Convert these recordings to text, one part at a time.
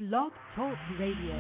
Blog Talk Radio.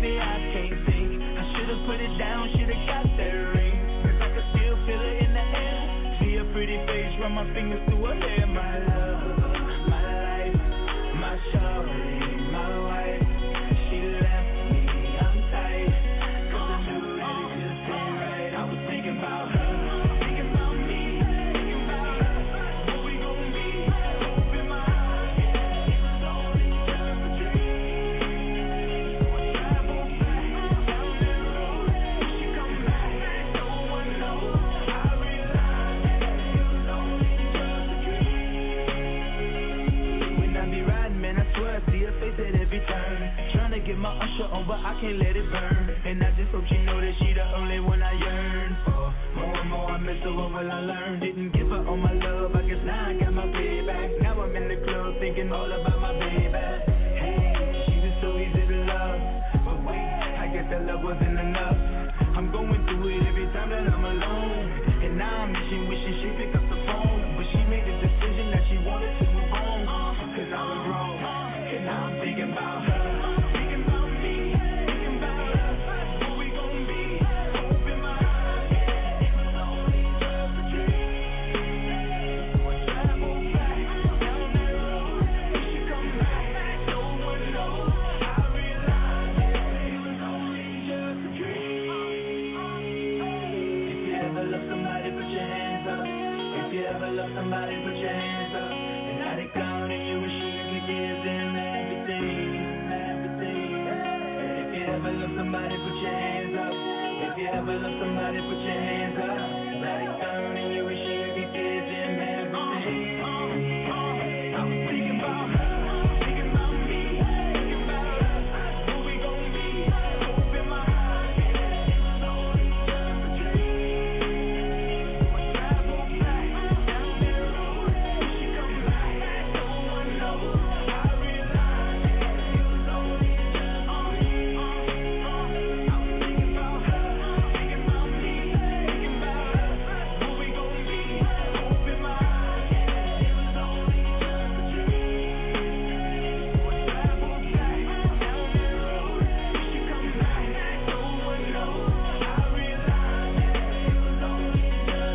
Put it down, should've got that ring. 'Cause I could still feel it in the air. run my fingers through her hair, my love, my life, my shawty, my wife. She left me, I'm tight, 'cause I knew that it just ain't right. I was thinking about her, thinking about me, thinking about us, what we gon' be, hope in my heart. It was only just a dream. So I travel back down that road. If she come back, no one knows. I realize that it was only just a dream. When I be riding, man, I swear I see her face at every turn. Tryna get my usher on, but I can't let it burn. And I just hope she know that she the only one I yearn for. More and more I miss her, what will I learn? Didn't give her all my love, I guess now I got my payback. Now I'm in the club thinking all about my baby. Hey, she was so easy to love, but wait, I guess that love wasn't enough. I'm going through it every time that I'm alone, and now I'm wishing she pick up the phone. But she made the decision that she wanted to move on, 'cause I was wrong, and now I'm thinking about her, thinking about me, thinking about us, what we gon' be, hope in my heart. It was only just a dream. So I travel back down that road. If she come back, no one knows. I realize that it was only just a dream. If you ever love somebody, put your hands up. If you ever love somebody, put your hands up. And now they counting you, wish you could give them everything, everything. If you ever love somebody, put your hands up. If you ever love somebody, put your hands up. Now they counting you, wish you could give them everything. I was thinking about her, thinking about me, thinking about us, what we gon' be, hope in my heart. It was only just a dream. So I travel back down that road. If she come back, no one knows. I realize that it was only just a dream. I was thinking about her, thinking about me, thinking about us, what we gon' be, hope in my heart. It was only just a dream. So I travel back down that road. If she come back, no one knows. I realize that it was only just a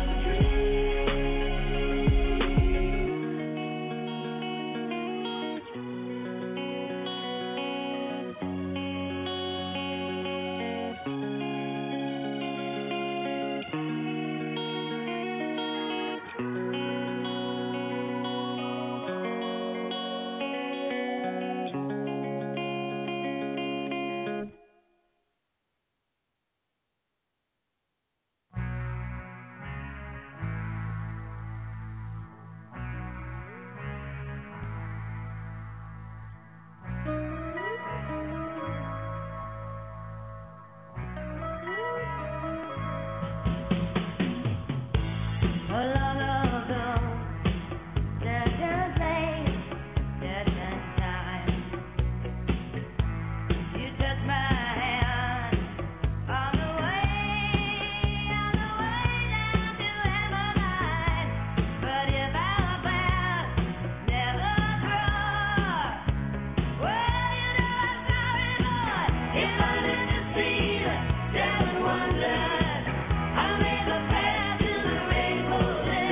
I make a prayer to the rainbow.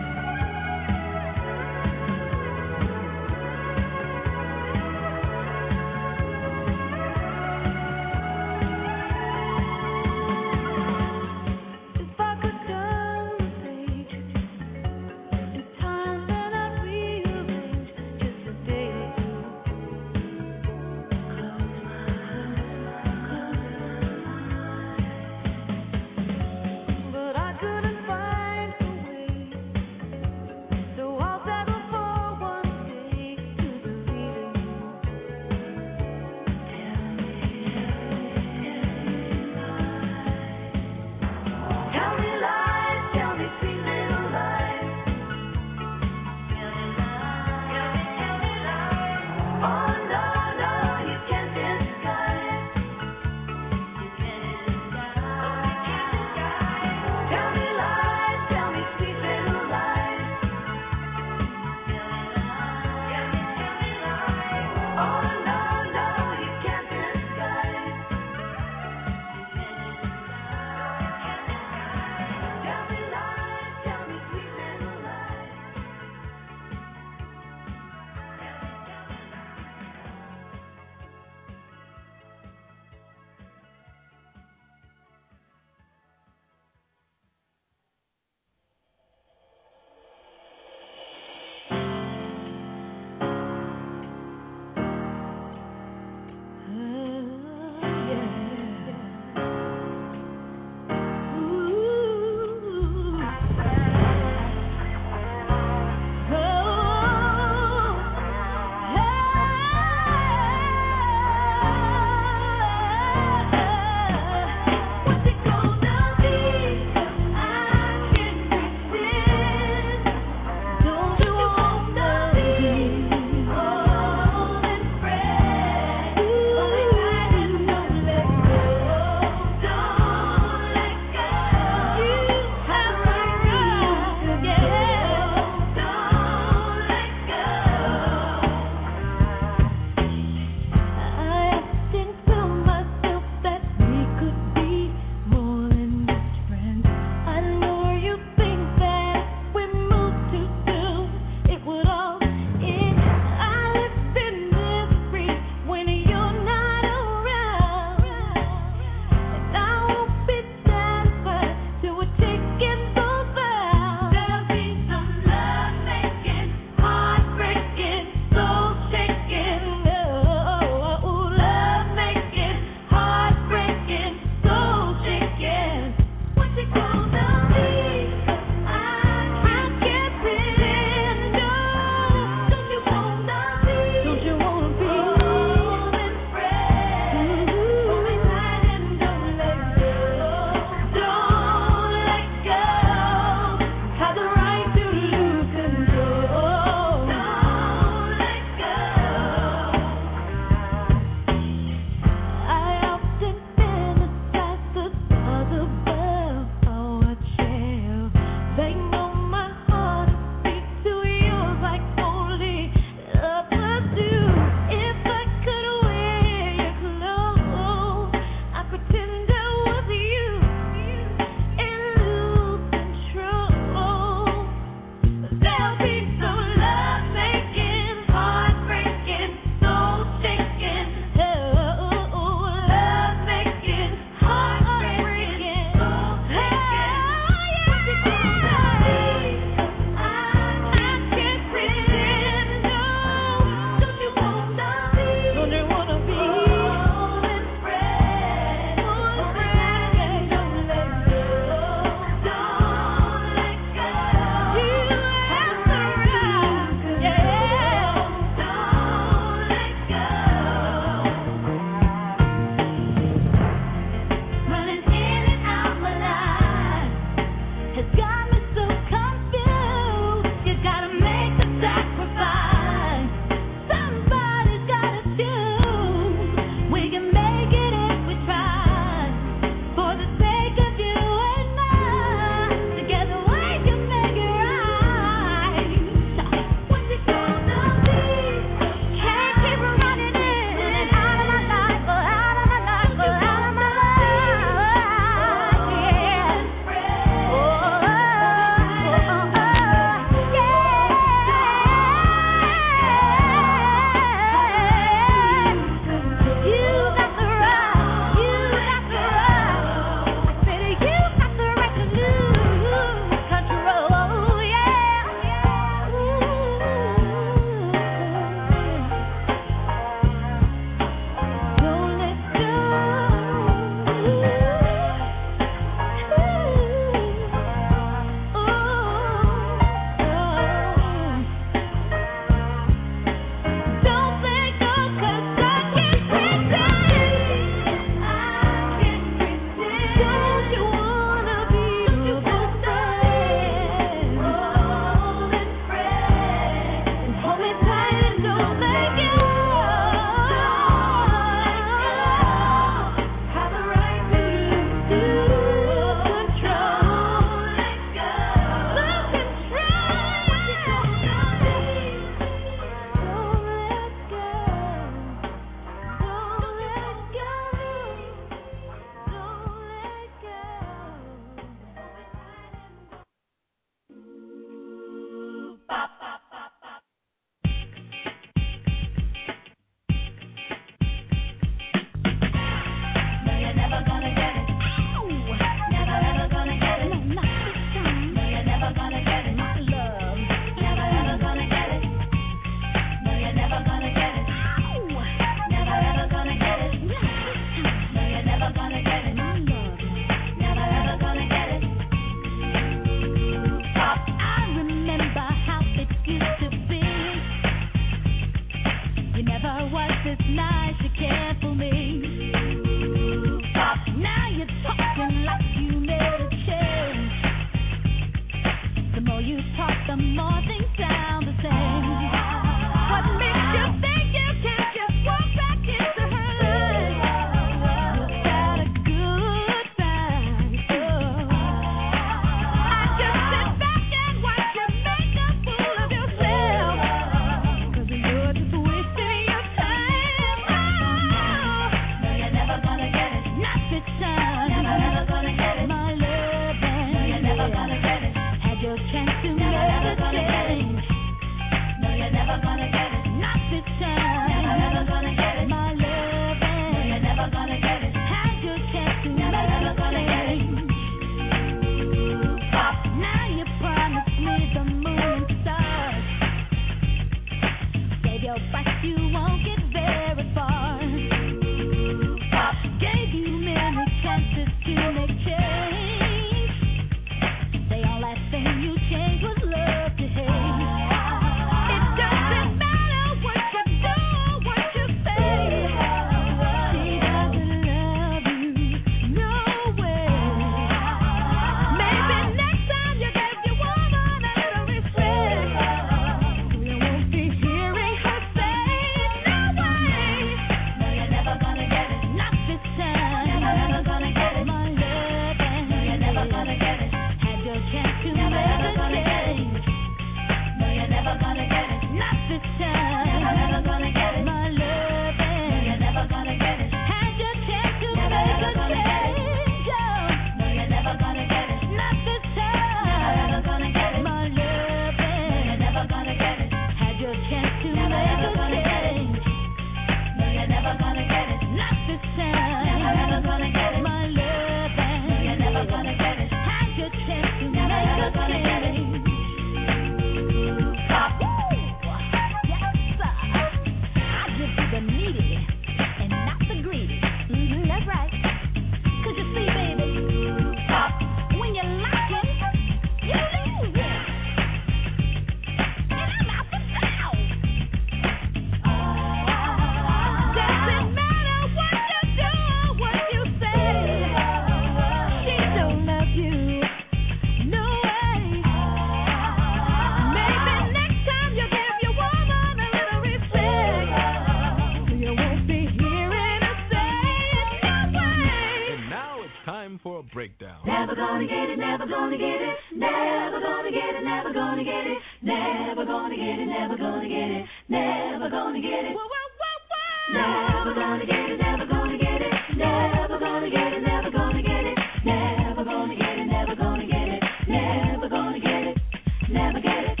listen for a breakdown. Never gonna get it, never gonna get it, never gonna get it, never gonna get it, never gonna get it, never gonna get it, never gonna get it. Never gonna get it, never gonna get it, never gonna get it, never gonna get it, never gonna get it, never gonna get it, never gonna get it, never get it.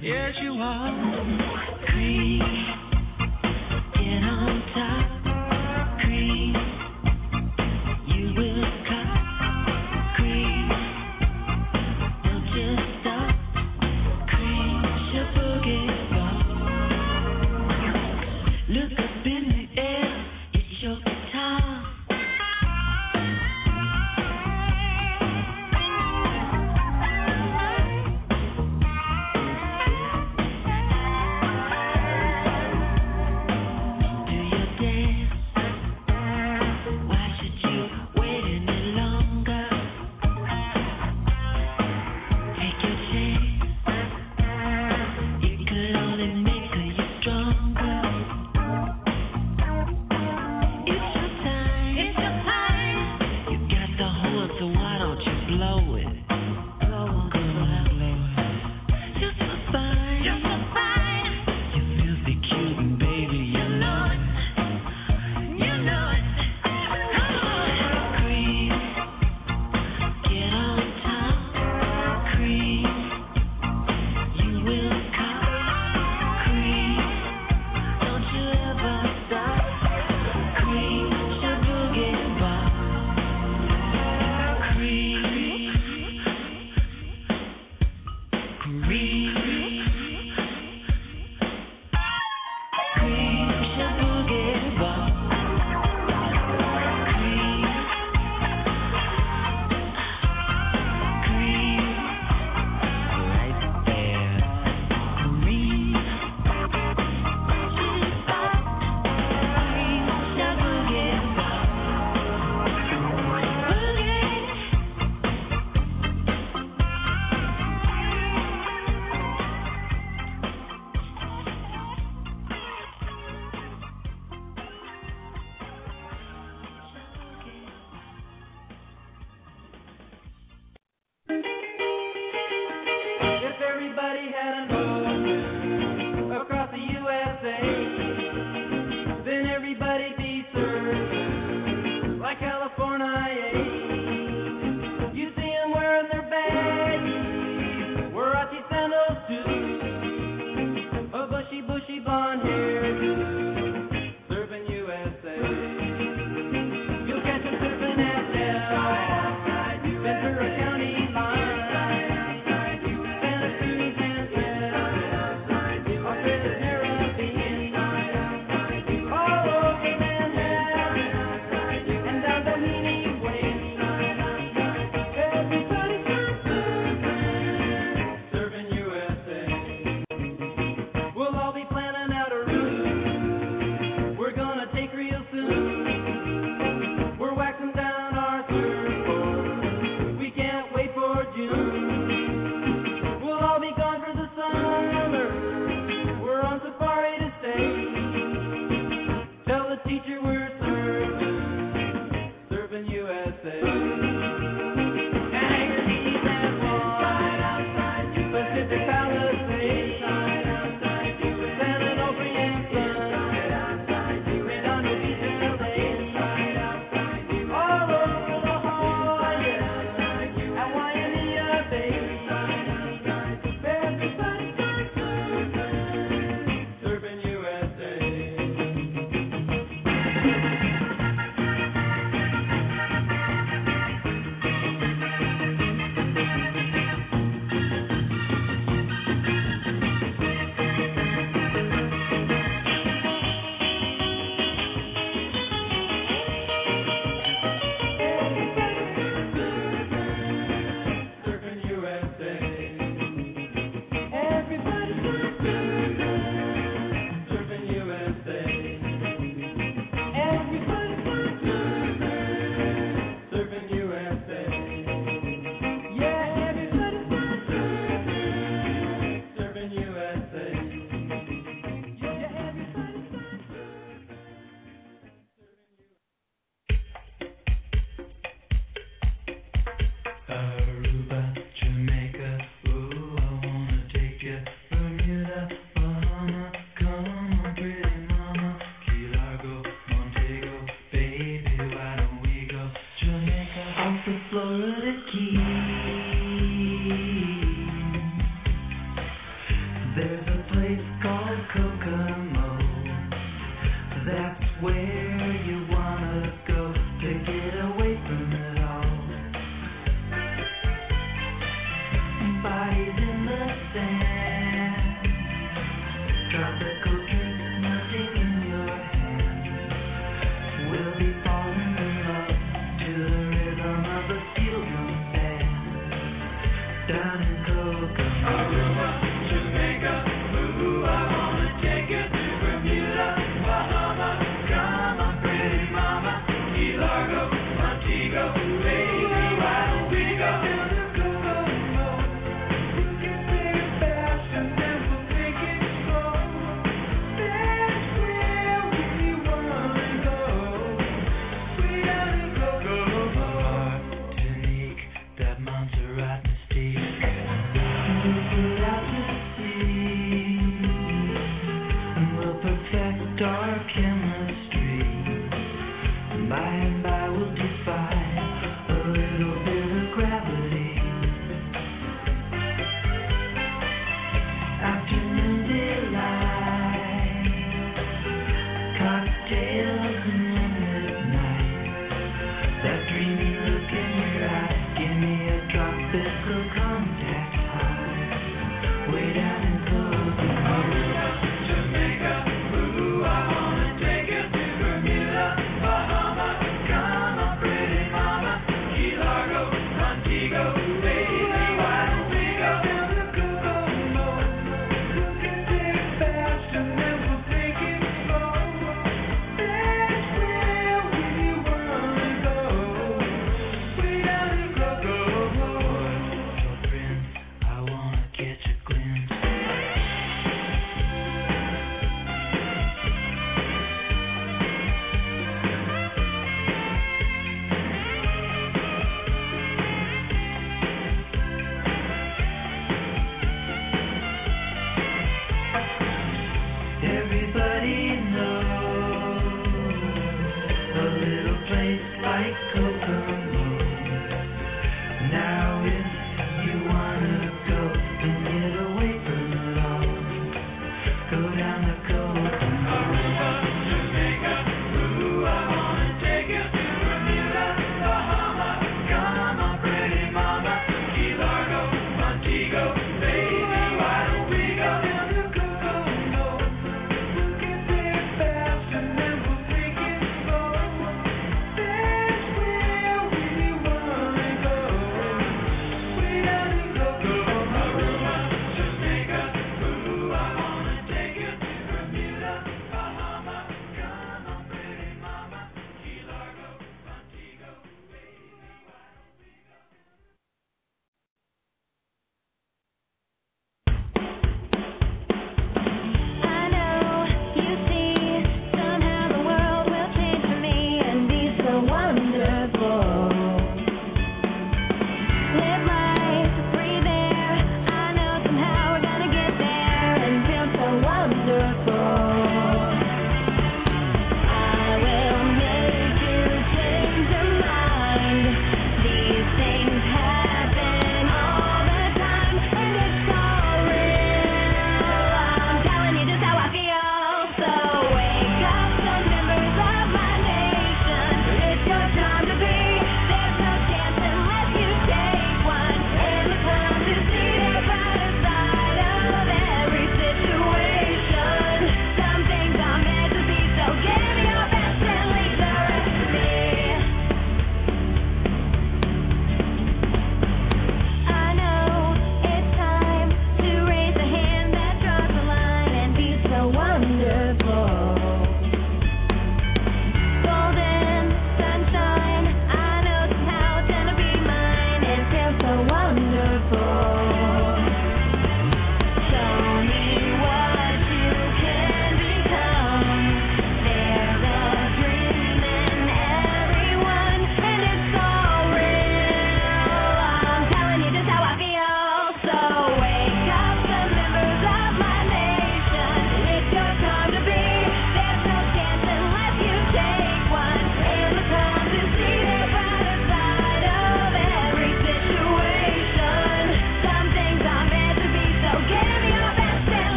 Yes, you are. Creep, get on top. Creep, you will cut. Creep, don't just stop. Creep, your boogie ball. Look up in the air, it's your time. Ventura County line, Santa Cruz and Santa There's a place called Kokomo. That's where you wanna go to get away from it all. Bodies in the sand, tropical drinks melting in your hand. We'll be falling in love to the rhythm of the steel drum band. Down in Kokomo. Aruba, Jamaica, ooh, I wanna take you to Bermuda, Bahamas. Come on, pretty mama, Key Largo, Montego, baby, why don't we go to Kokomo? We can take it back.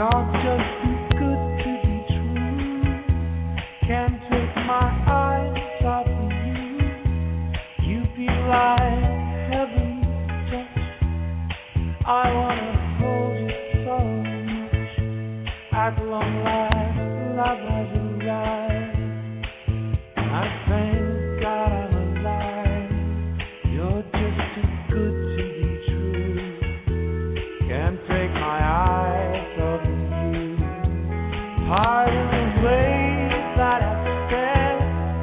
You're just too good to be true. Can't take my eyes off of you. You feel like heaven's touch. I wanna hold you so much. At long last, love has arrived. I thank God I'm alive. You're just too good to be true. Can't take my eyes off of you. Pardon the way that I said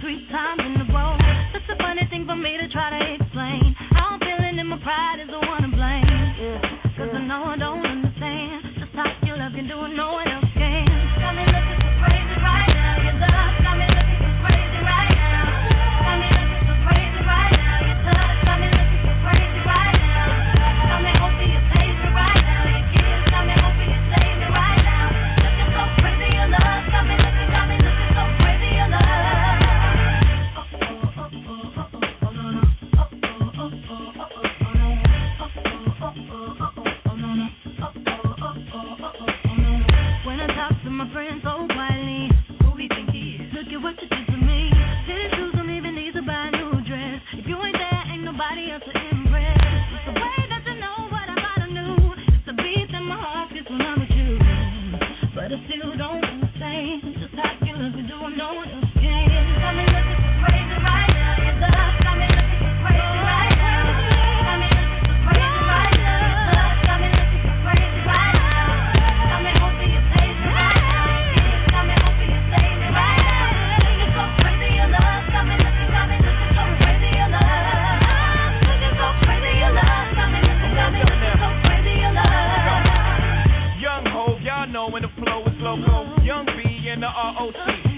3 times in a row. Such a funny thing for me to try to explain. How I'm feeling and my pride is the one to blame. Yeah, cause I know I don't understand just how your love can do it, no one else can. Got me looking so crazy right now. Your love got me looking so crazy right now. Got me looking so crazy right now. Your touch got me looking so crazy right now. Got me hoping you save me right now. Your kiss got me hoping you save me right now. Looking so crazy, your love got me looking so crazy, your love. When I talk to my friends so quietly, who we think he is? Look at what you did to me. City shoes don't even need to buy a new dress. If you ain't there, ain't nobody else to impress. It's the way that you know what I thought I knew. It's the beat in my heart gets when I'm with you. But I still don't understand just how you look and do it, no one else can. Got me looking so crazy right now. Your love got me looking so crazy right now. Got me looking so crazy right now. Your love got me looking so crazy right now. Got me hoping you save me right now. Got me hoping you save me right now. Looking so crazy, your love got me looking so crazy, your love. Looking so crazy, your love got me looking so crazy, your love. Young Hov, y'all know when the flow is loco. Young B and the ROC.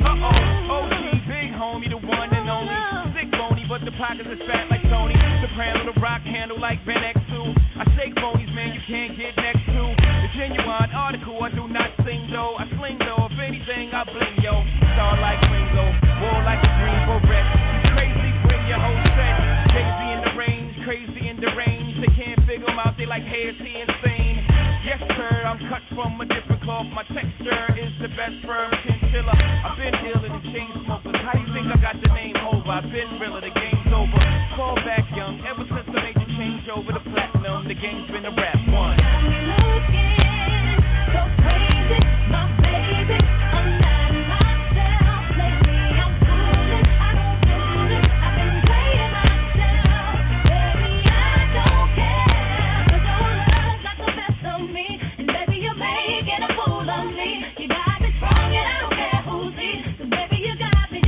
OG, big homie, the one and only. Sick bony, but the pockets is fat like Tony. Soprano, the rock handle like Ben X2. I shake bonies, man, you can't get next to. The genuine article, I do not sing though. I sling though, if anything, I bling yo. Star like Ringo, war like a green beret. Crazy, bring your whole set. Crazy in the range, crazy in the range. They can't figure him out, they like, hey, is he insane? Yes, sir, I'm cut from a different cloth. My texture is the best firm chinchilla. I've been ill in the chain smokers. How do you think I got the name over? I've been realer, the game's over. Fall back young, ever since I made the change over to platinum. The game's been a rap one. Got me looking so crazy, my baby. I'm not myself lately. I'm fooling, I don't fool it. I've been playing myself, baby. I don't care, 'cause your love got the best of me, and baby you're making a fool of me. You got me strong and I don't care who's he, 'cause baby you got me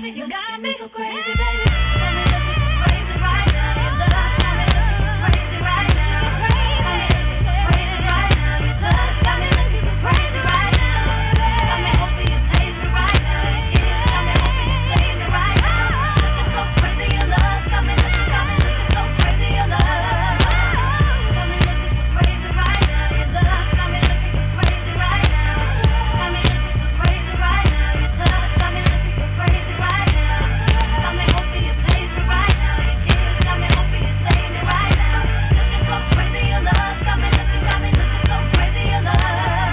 so crazy, baby. Got me looking so crazy right now. Your love got me looking so crazy right now. Crazy right now. Your love got me looking so crazy right now. Got me hoping you save me right now. Got me hoping you save me right now. Looking so crazy, your love got me looking so crazy, your love. Got me looking so crazy right now. Your love got me looking so crazy right now. Got me looking so crazy right now. Your love got me looking so crazy right now. Got me hoping you save me right now. Your kiss got me hoping you save me right now. Looking so crazy, your love got me looking so crazy, your love.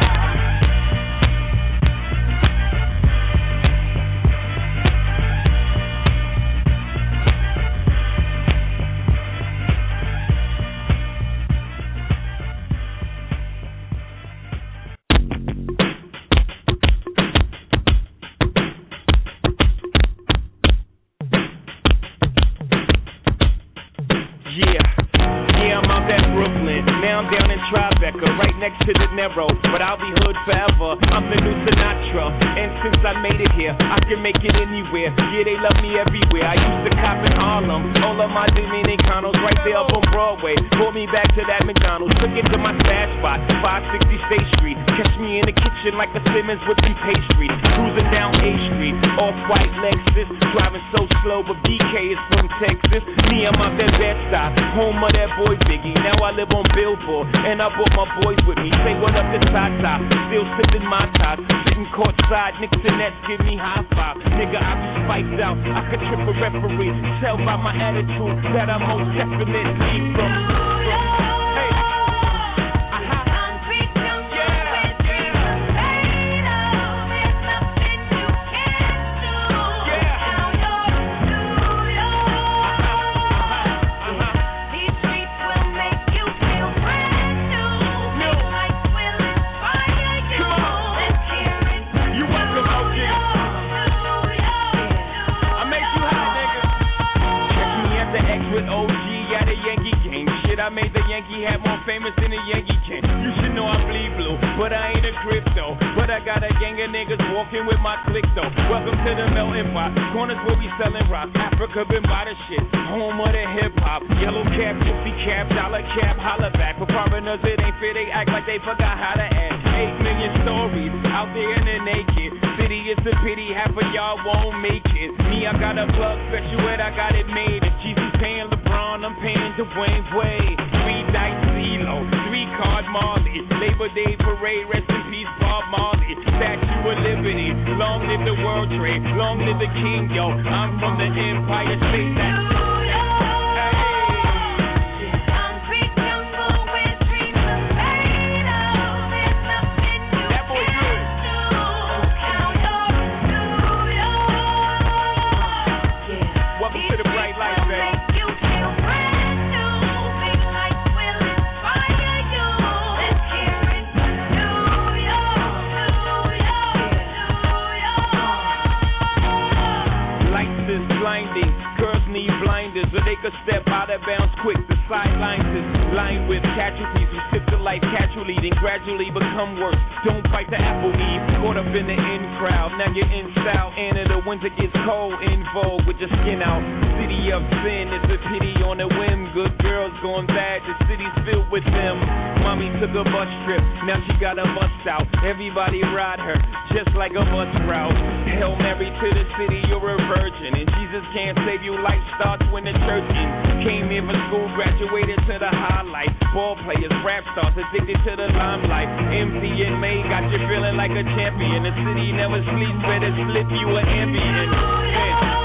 Yeah, I'm out at Brooklyn. Now I'm down in Tribeca, right next to the Narrow. But I'll be hood forever. I'm the new Sinatra. And since I made it here, I can make it anywhere. Yeah, they love me everywhere. I used to cop in Harlem. All of my Dominicanos right there up on Broadway. Pulled me back to that McDonald's. Took it to my stash spot, 560 State Street. Catch me in the kitchen like a Simmons with some pastry. Cruising down A Street, off-white Lexus. Driving so slow, but BK is from Texas. Me, I'm out that Bed-Stuy, home of that boy Biggie. Now I live on Billboard, and I brought my boys with me. Say what up to Tata, still sipping my top. Sitting courtside, Knicks and Nets give me high five. Nigga, I be spiked out, I could trip a referee. Tell by my attitude that I'm most definitely from. Hey. I made the Yankee hat more famous than the Yankee can. You should know I bleed blue, but I ain't a crypto. But I I got a gang of niggas walking with my click though. Welcome to the melting pot. Corners where we selling rock. Africa been by the shit. Home of the hip hop. Yellow cap, gypsy cap, dollar cap, holla back. For foreigners it ain't fair, they act like they forgot how to act. 8 million stories out there in the naked city. It's a pity half of y'all won't make it. Me, I got a plug special and I got it made. If Jesus paying LeBron, I'm paying Dwayne Wade. 3 dice CeeLo, 3 card Marley. Labor Day parade, rest in peace Bob Marley. Statue of Liberty, long live the World Trade, long live the King, yo. I'm from the Empire State. So they could step out of bounds quick. The sidelines is lined with casualties who sip the life casually, then gradually become worse. Don't bite the apple eve, caught up in the in crowd. Now you're in style, and in the winter gets cold, in vogue with your skin out. City of sin, it's a pity on a whim. Good girls going bad, the city's filled with them. Mommy took a bus trip, now she got a bus out. Everybody ride her, just like a bus route. Hail Mary to the city, you're a virgin, and Jesus can't save you. Life starts when the church ends. Came here for school, graduated to the highlight. Ball players, rap stars, addicted to the limelight. MC in May got you feeling like a champion. The city never sleeps, better slip you an ambient.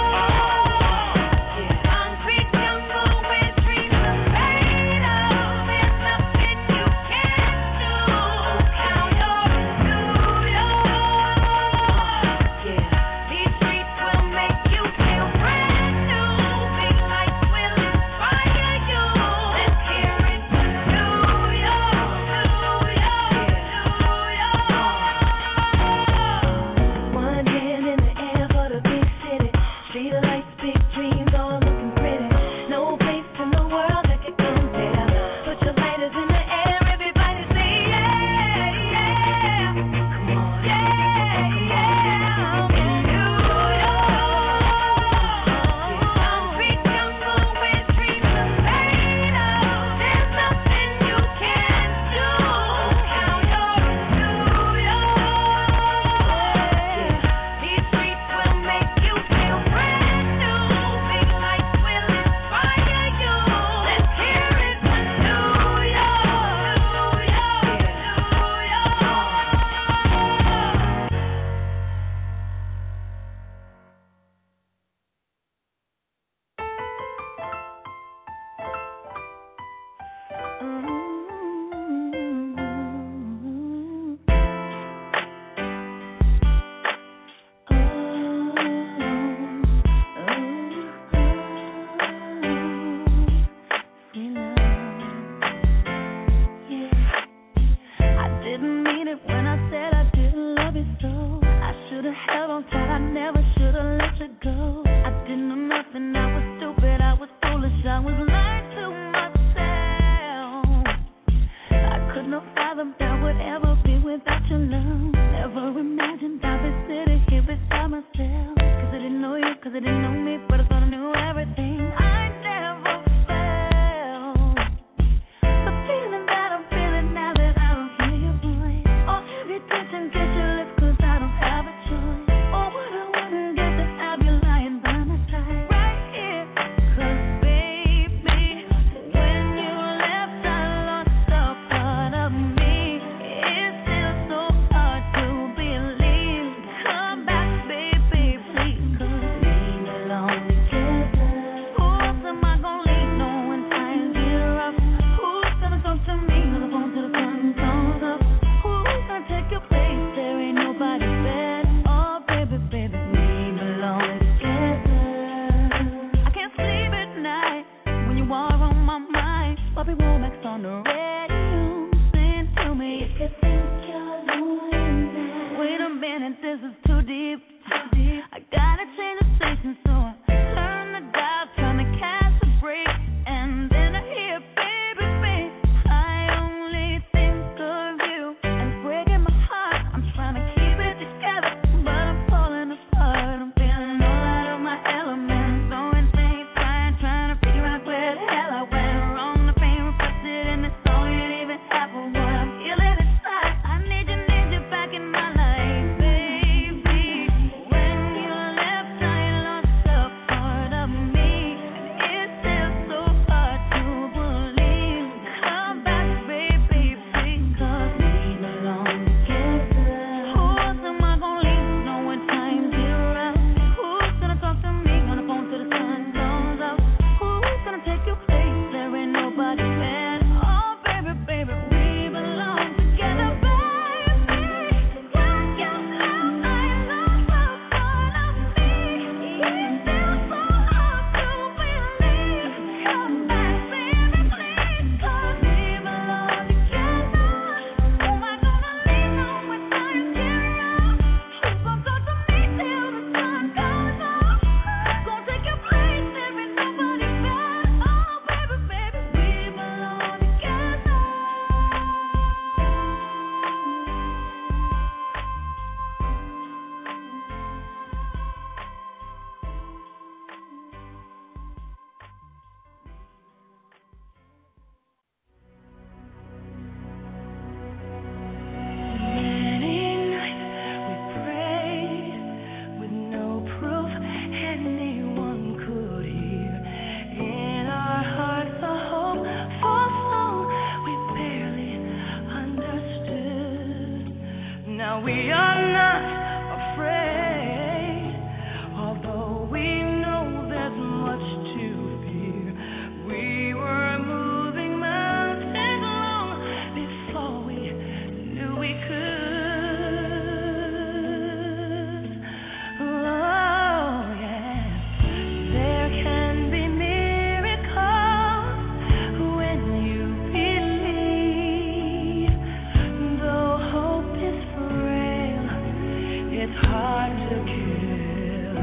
to kill.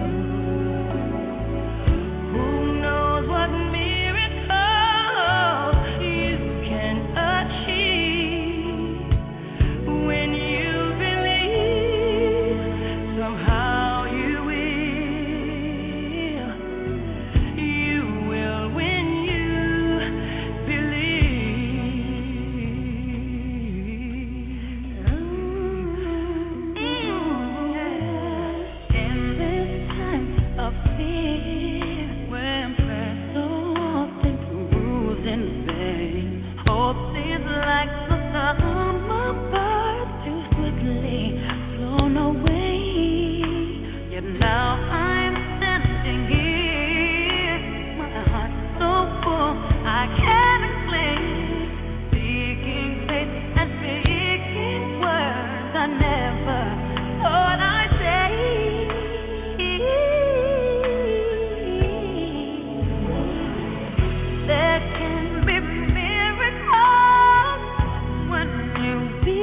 Who knows what miracle you can achieve when you believe somehow you will. You will when you in this time of fear, when prayer so often proves in vain, hope is like the summer bird too swiftly flown away. Yet now I'm standing here, my heart so full I can't explain, seeking faith and speaking words I never thought I'd say. There can be miracles when you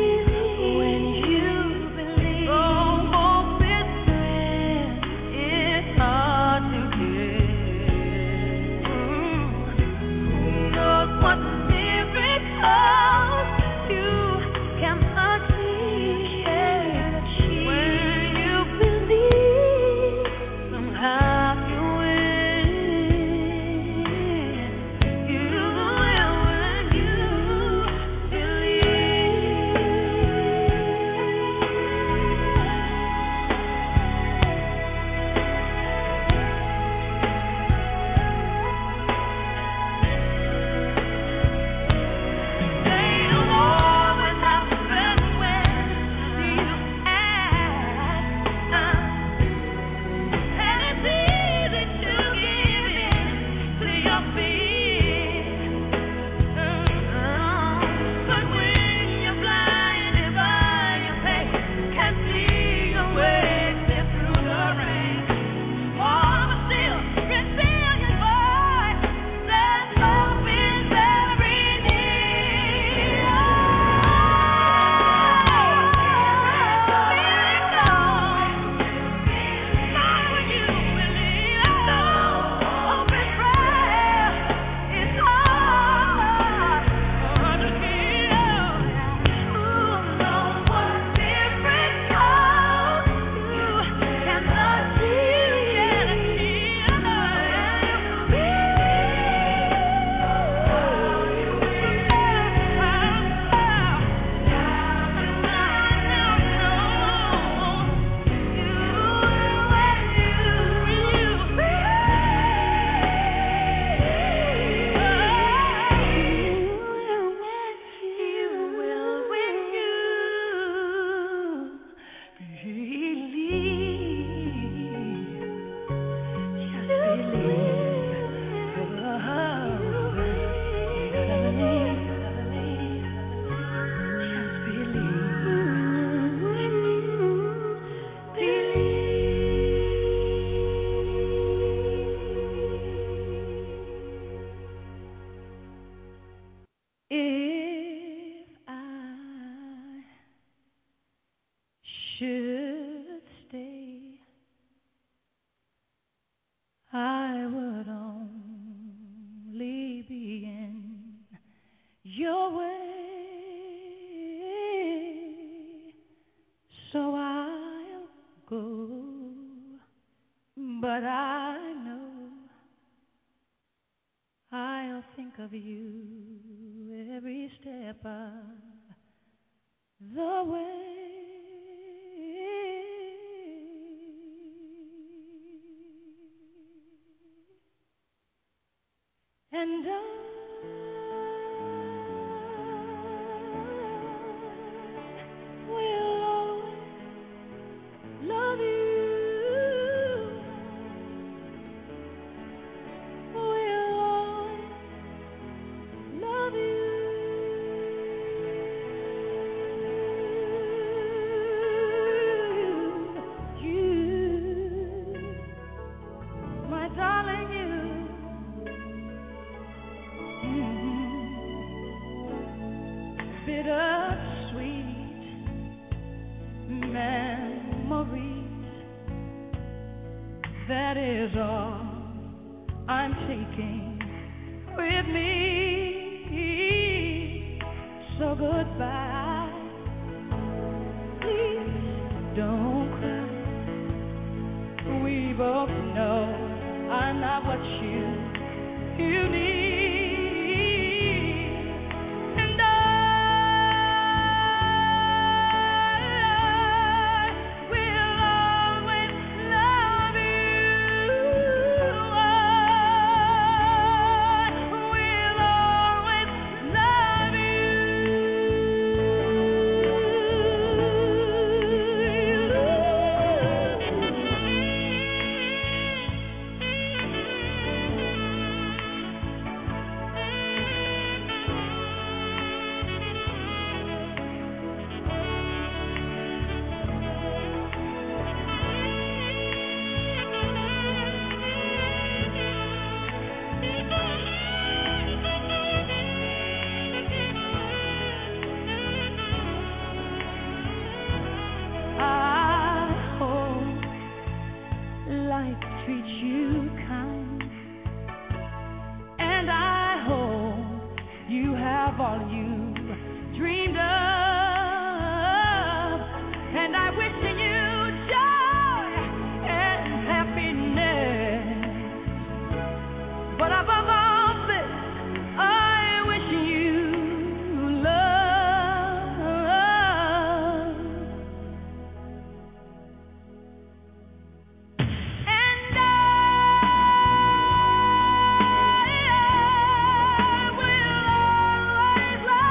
believe. Oh, hope is there, it's hard to get. Who knows what miracles you can achieve when you believe somehow you will. You will when you They don't always happen when you ask. And it's easy to give in to your fear. But when you're blinded by your pain, can't see your way clear through the rain. All of a still resilient voice says hope is very near. When you believe, hope is prayer. It's hard to heal. Who knows what miracle you can If I should stay, I would only be in your way. So I'll go, but I know I'll think of you every step of the way. And I will always love you. Will always love you. You, my darling, you. That is all I'm taking with me. So goodbye. Please don't cry. We both know I'm not what you need. And I will always love you. I will always love I hope life treats you kind, and I hope you have all you dreamed of, and I wish you joy and happiness. But above all this, I wish you love. And I will always love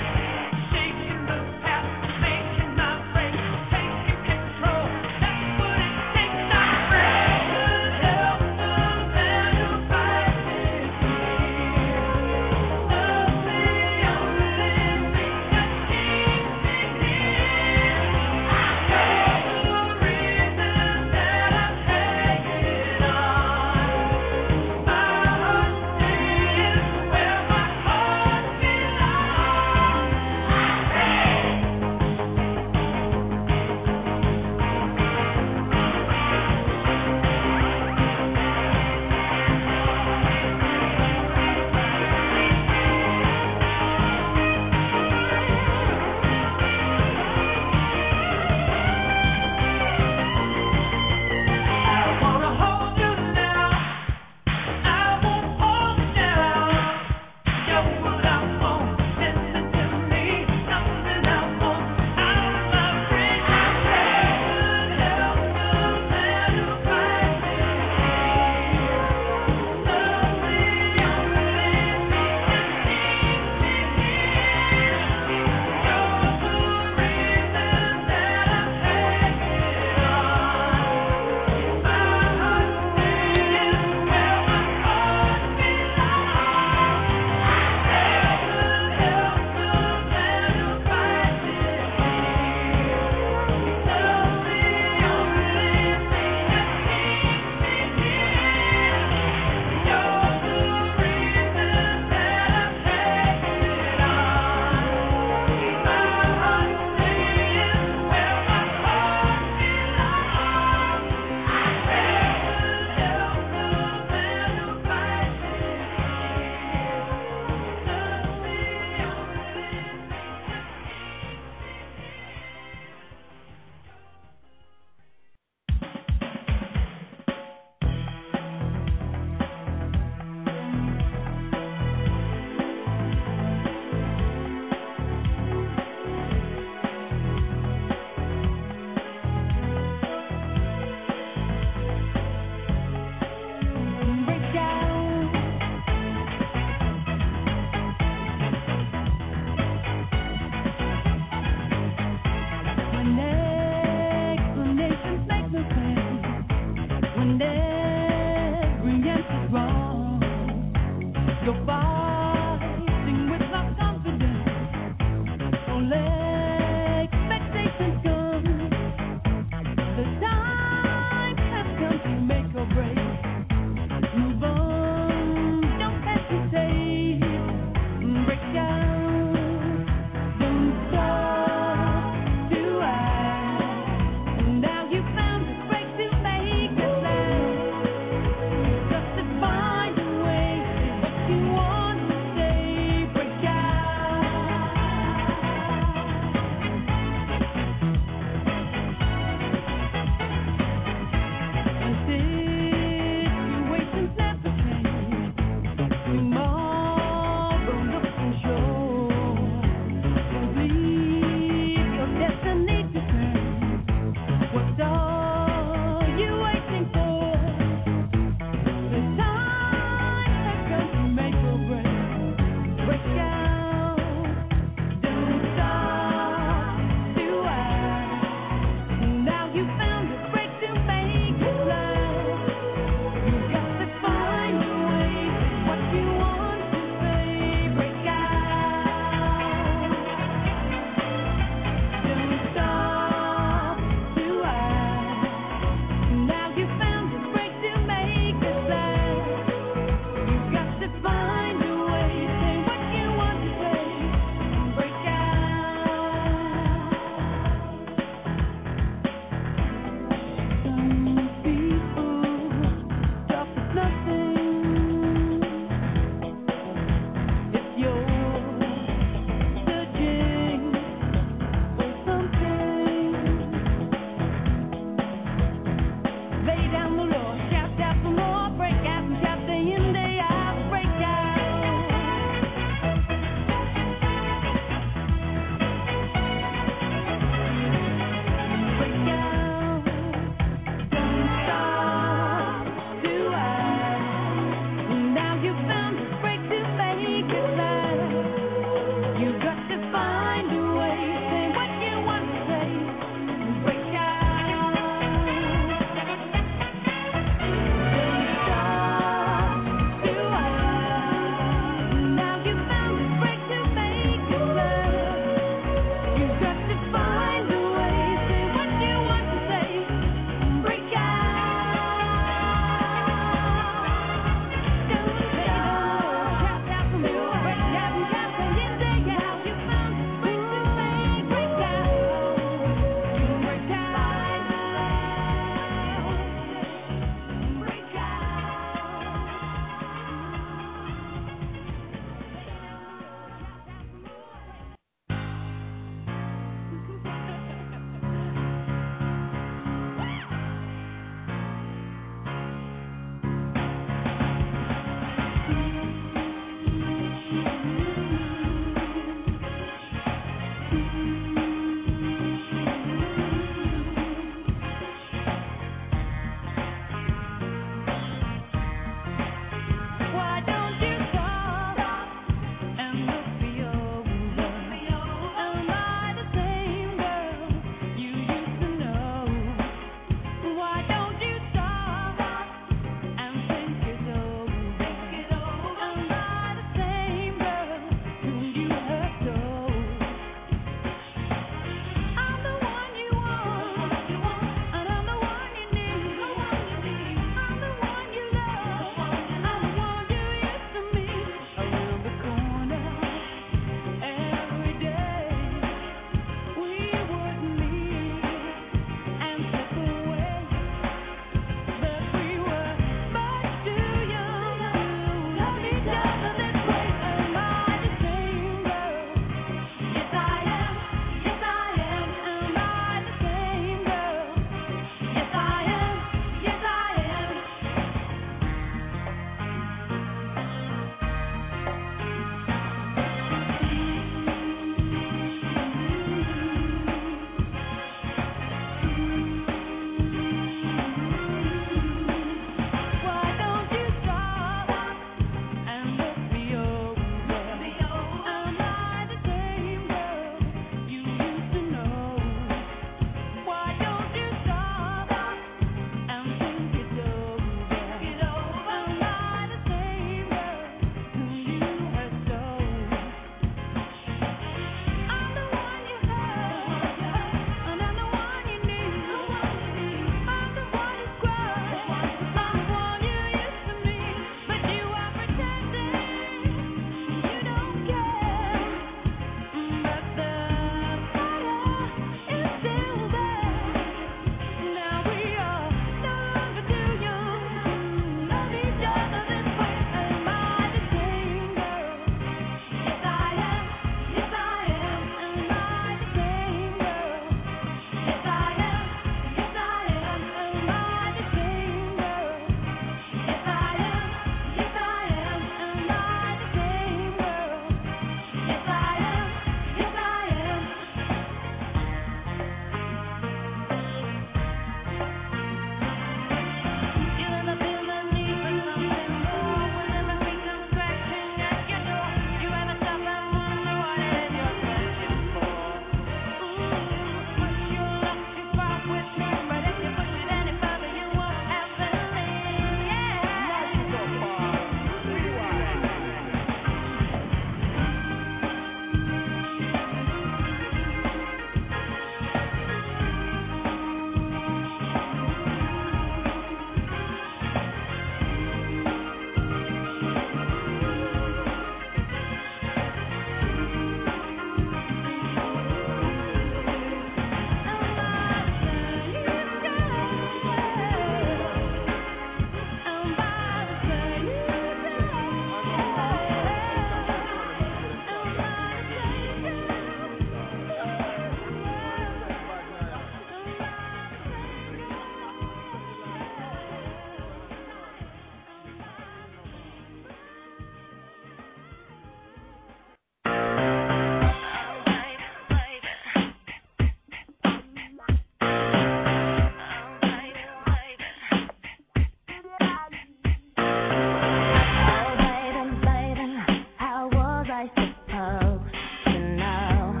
I supposed to know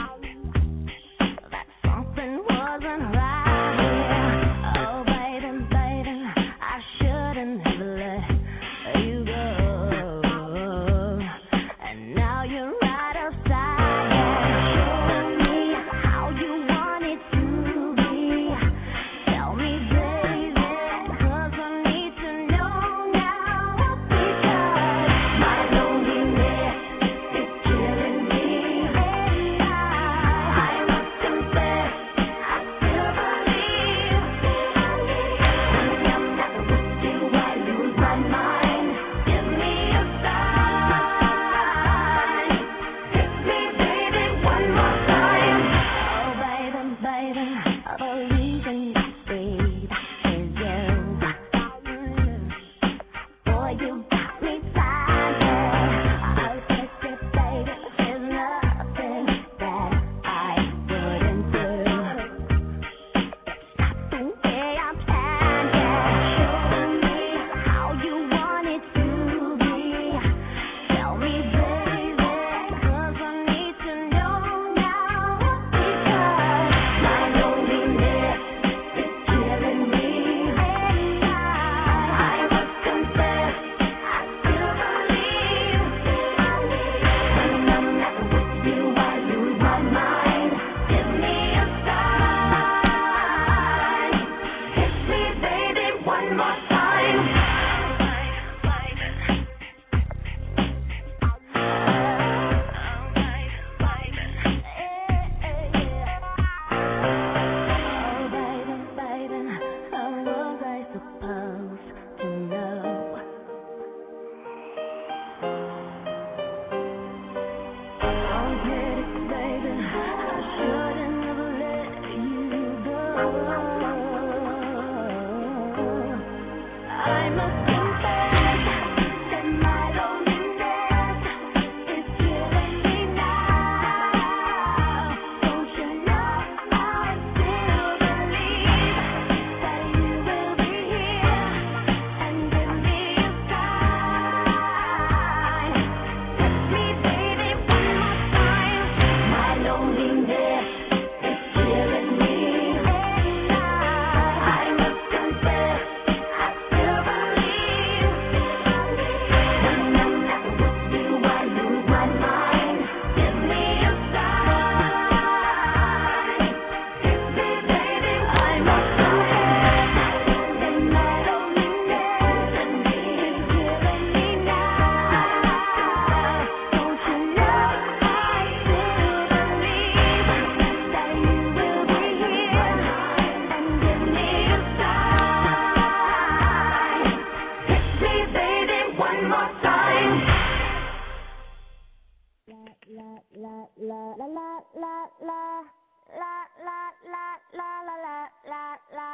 that something wasn't right here? Oh, baby, baby, I shouldn't have let you go. And now you're right outside, showing me how you want it to be. Tell me, baby, 'cause I need to know now, because my loneliness is killing me. And I must confess, I still believe. When I'm not with you, I lose my mind. Give me a sign. Hit me, baby, one more time. Oh, baby, baby, the reason you breathe is you. Boy, you got me psycho. I'll take it, baby. There's nothing that I wouldn't do. Stop the way I'm acting. Show me how you want it to be. Tell me, baby, 'cause I need to know now, because my loneliness is killing me. And I must confess, I still believe. When I'm not with you, I lose my mind. Give me a sign. Hit me, baby, one more time. Oh, baby, baby, how was I supposed to know? Oh, baby, I shouldn't have let you go. I must confess that my loneliness is killing me now. Don't you know I still believe that you will be here and give me a sign. Touch me, baby, one more time. My loneliness is killing me, and I must confess, I still believe. When I'm not with you, I lose my mind. Give me a sign. Hit me, baby, one more time. And my loneliness is killing me now. Don't you know I still believe that you will be here and give me a sign. Hit me, baby, one more time. La la la la la la la la la la la la la la la.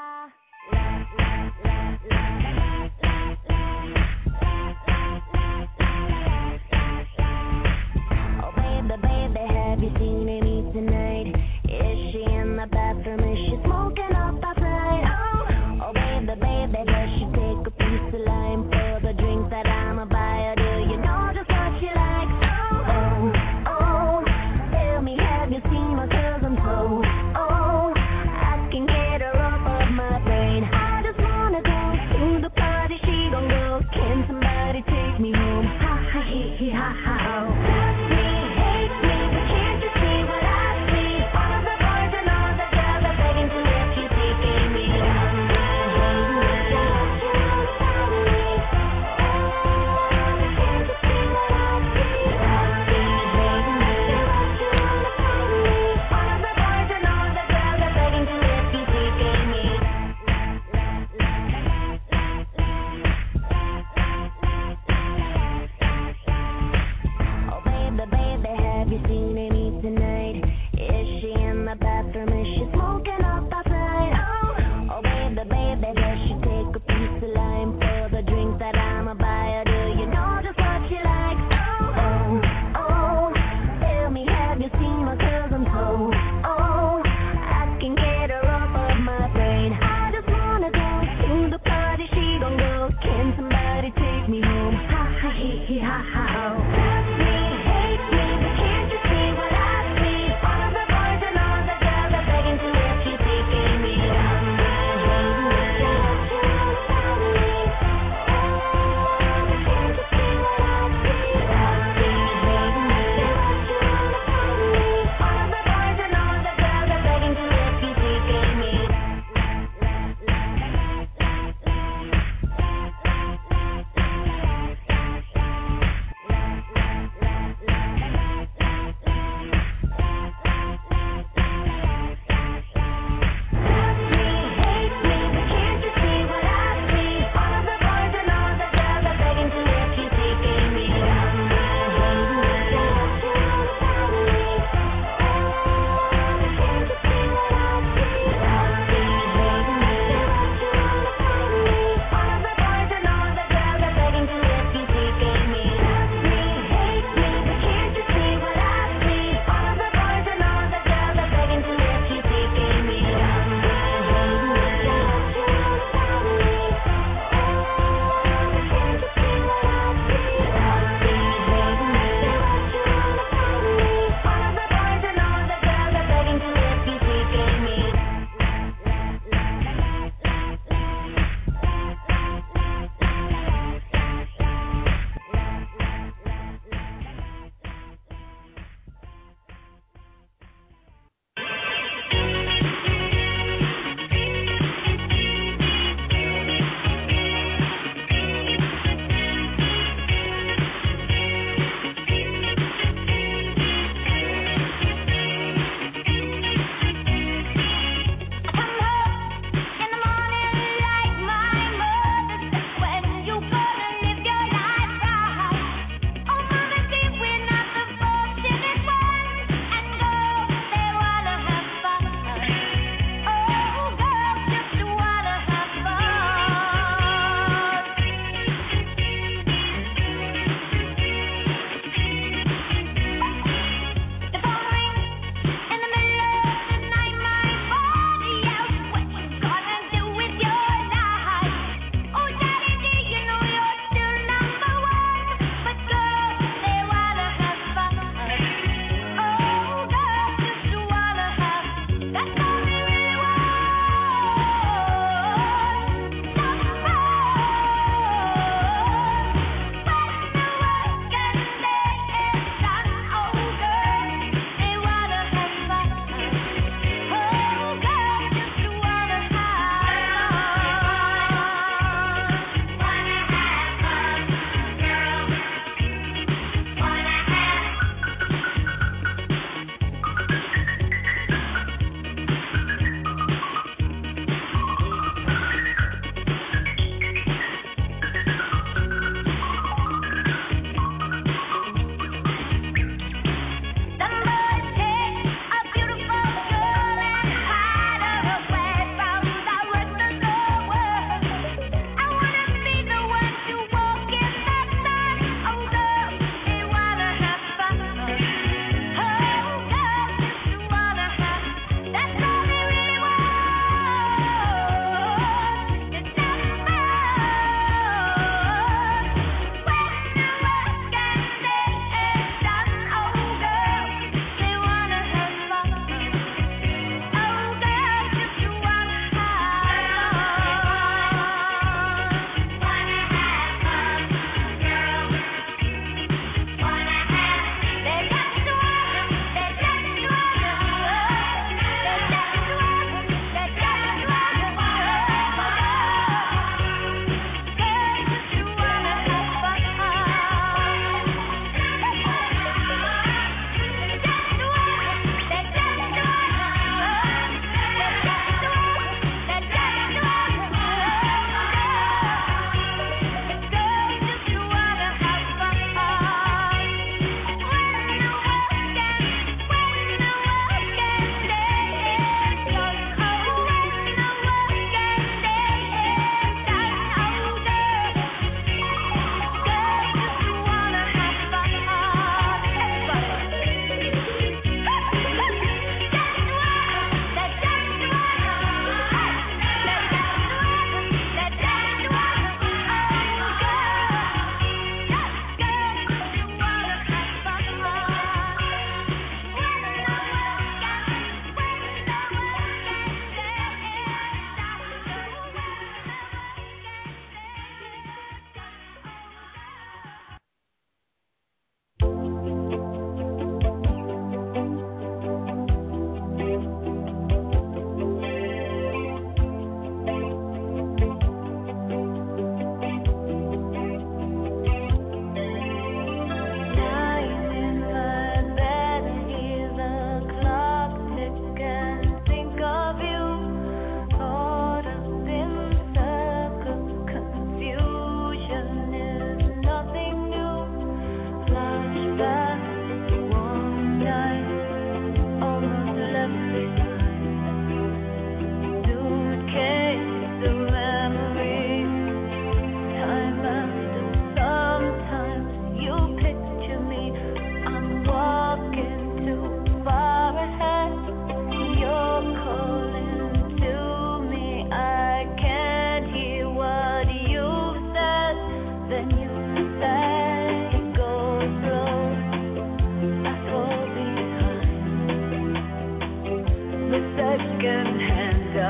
Oh, baby, baby, have you seen Amy tonight? Is she in the bathroom? Is she smoking up outside? Oh, baby, baby, does she take a piece of lime for the drink that I'ma buy her? Do you know just what she likes? Oh, tell me, have you seen her? 'Cause I'm so, I can get her off of my brain. I just wanna go to the party, she gon' go. Can somebody take me home? Ha ha hee hee ha ha oh. Love me, hate me, but can't you see what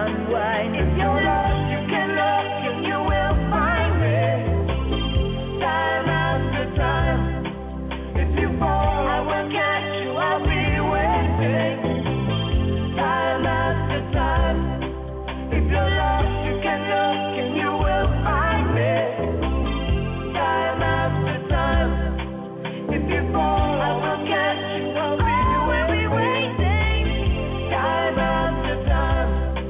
unwind. If you're lost, you can look and you will find me. Time after time. If you fall, I will catch you. I'll be waiting. Time after time. If you're lost, you can look and you will find me. Time after time. If you fall, I will catch you. I'll be waiting. Time after time.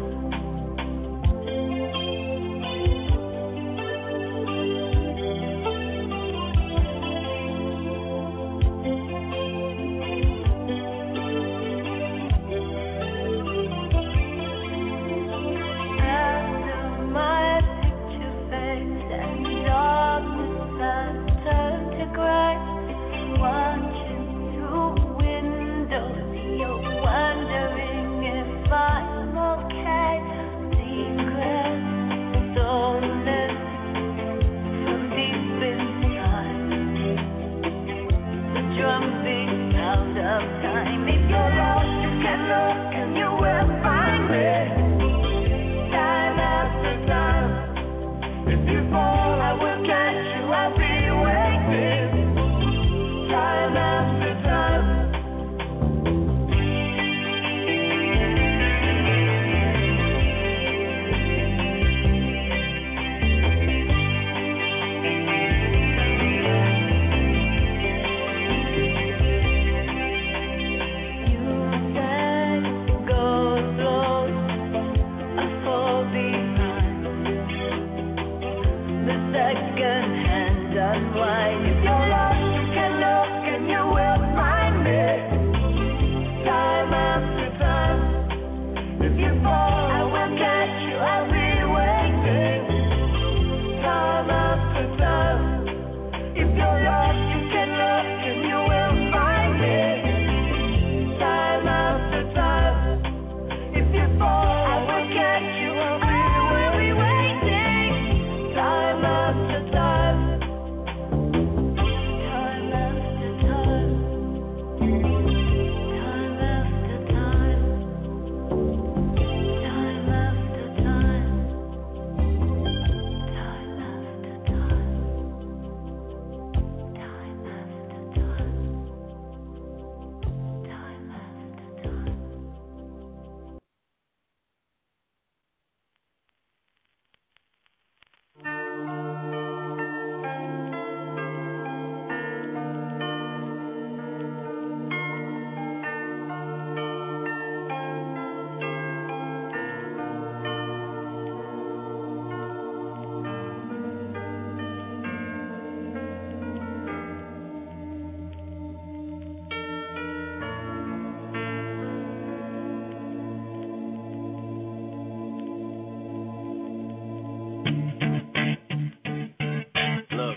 After my picture fades and darkness has turned to gray, watching through windows, you're wondering if I'm okay. Secrets stolen from deep inside, the drumbeat sound of time. If you're lost, you can look and you will find me. Time after time. If you fall, I will catch you. I'll be waiting. Time after time. You said go slow, I fall behind. The second hand unwind. If you're lost, you can look and you will find me. Time after time. If you fall, I will catch you. I'll be waiting. Time after time. If you're lost, you can look and you will find me. Time after time. If you fall, I will catch you. I'll be waiting. Time after time. Time after time. Time after time. Time after time. Time after time. Time after time. Time after time. Look,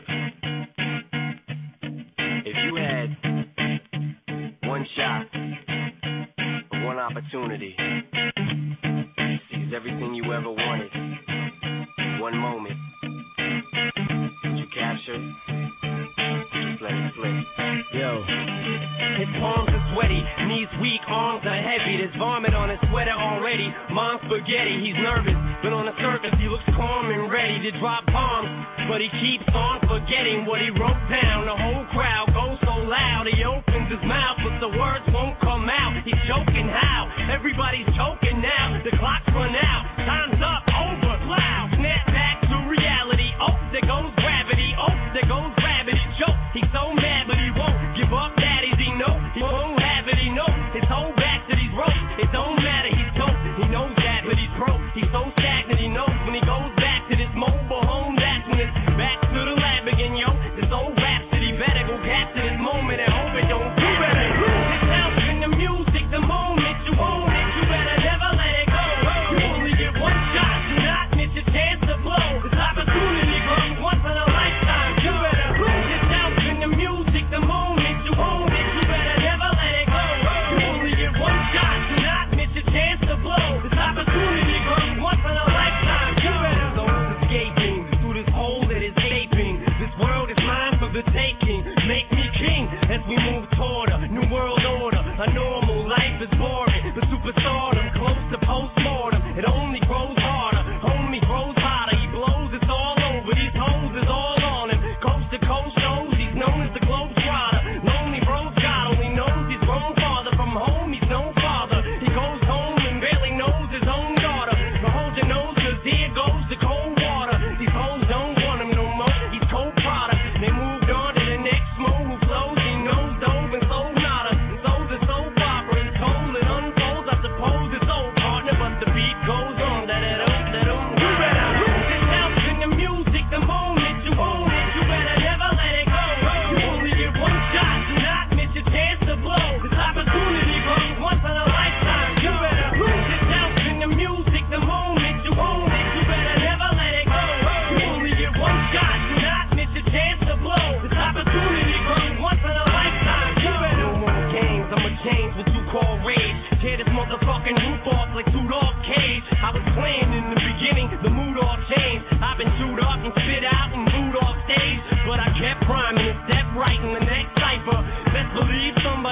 if you had one shot, one opportunity to seize everything you ever wanted, one moment, would you capture it? Just let it slip. Yo. His palms are sweaty, knees weak, arms are heavy. There's vomit on his sweater already. Mom's spaghetti, he's nervous, but on the surface he looks calm and ready to drop bombs. But he keeps on forgetting what he wrote down. The whole crowd goes so loud, he opens his mouth, but the words won't come out. He's choking how? Everybody's choking now. The clock's run out, time's up, over, loud. Snap back to reality. Oh, there goes gravity. Oh, there goes gravity. Choke. He's so mad, but he won't give up. Daddies, he knows he won't have it. He knows his whole back to these ropes. It don't matter. He's dope. He knows that, but he's broke. He's so stagnant. He knows when he goes back to this mobile home. That's when it's back to the lab again, yo. This old rhapsody better go capture this moment and hope it don't do better. Lose yourself in the music, the moment you own it. You better never let it go. You only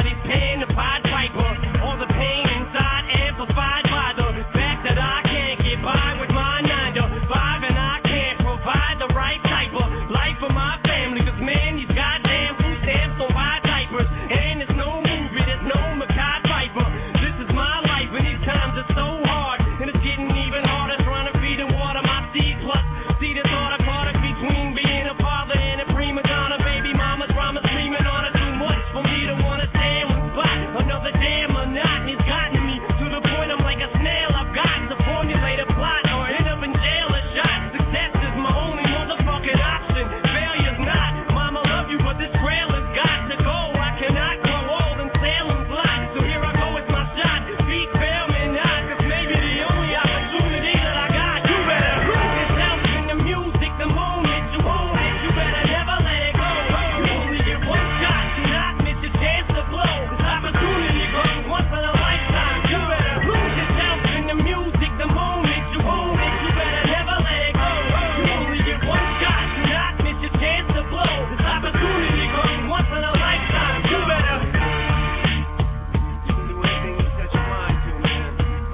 but he's paying the Pied Piper. All the pain inside amplified by the fact that I can't get by with my 9 to 5, and I can't provide the right type of life for my family. Cause man, these goddamn food stamps don't buy diapers, and there's no movie, there's no Mackay Piper. This is my life, and these times are so hard, and it's getting even harder trying to feed and water my seed. Plus, see the thought of product between being a father and a prima donna. Baby mama's drama screaming on her too much for me to wanna stay in one spot. Another damn monotony's gotten to me to the point I'm like a snail. I've got to formulate a plot or end up in jail or shot. Success is my only motherfucking option. Failure's not. Mama love you, but this trail has got to go. I cannot grow old and Salem's lot. So here I go with my shot. Feet fail me not, cause maybe the only opportunity that I got. You better lose yourself in the music the moment you own it. You better never let it go. You only get one shot. Do not miss your chance to blow. This opportunity comes once in a lifetime. You better lose yourself in the music the moment you own it. You better never let it go. You only get one shot. Do not miss your chance to blow. This opportunity comes once in a lifetime. You better. You can do anything you set your mind to, man.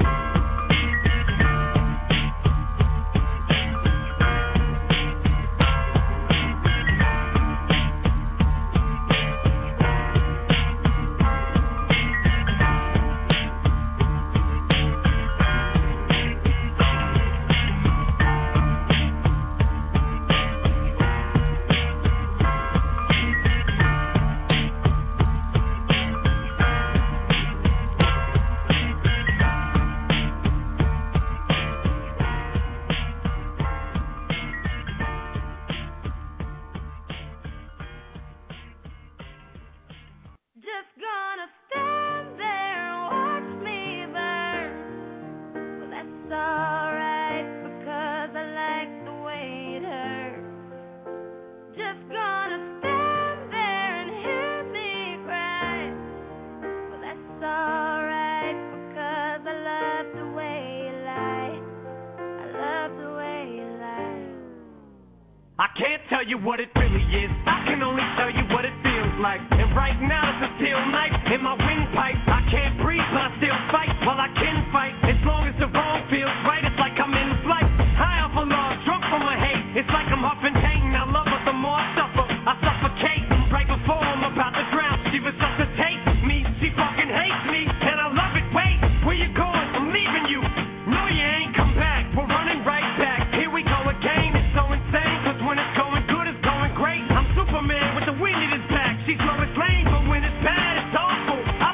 Just gonna stand there and watch me burn. Well, that's alright because I like the way it hurts. Just gonna stand there and hear me cry. Well, that's alright because I love the way you lie. I love the way you lie. I can't tell you what it really is. I can only tell you what it feels like. And right now it's a steel knife in my windpipe. I can't breathe, but I still fight. Well, I can fight as long as the wrong feels right. It's like I'm in flight, high off a log, drunk from my hate. It's like I'm huffing pain. I love her the more I suffer. I suffocate right before I'm about to drown. She resuscitates me. She fucking hates me, and I love it. Wait, where you going? I'm leaving you. No, you ain't come back. We're running right back. Here we go again. It's so insane, cause when it's going good, it's going great. I'm Superman with the wind in his back. She's Lois Lane, but when it's bad, it's awful. I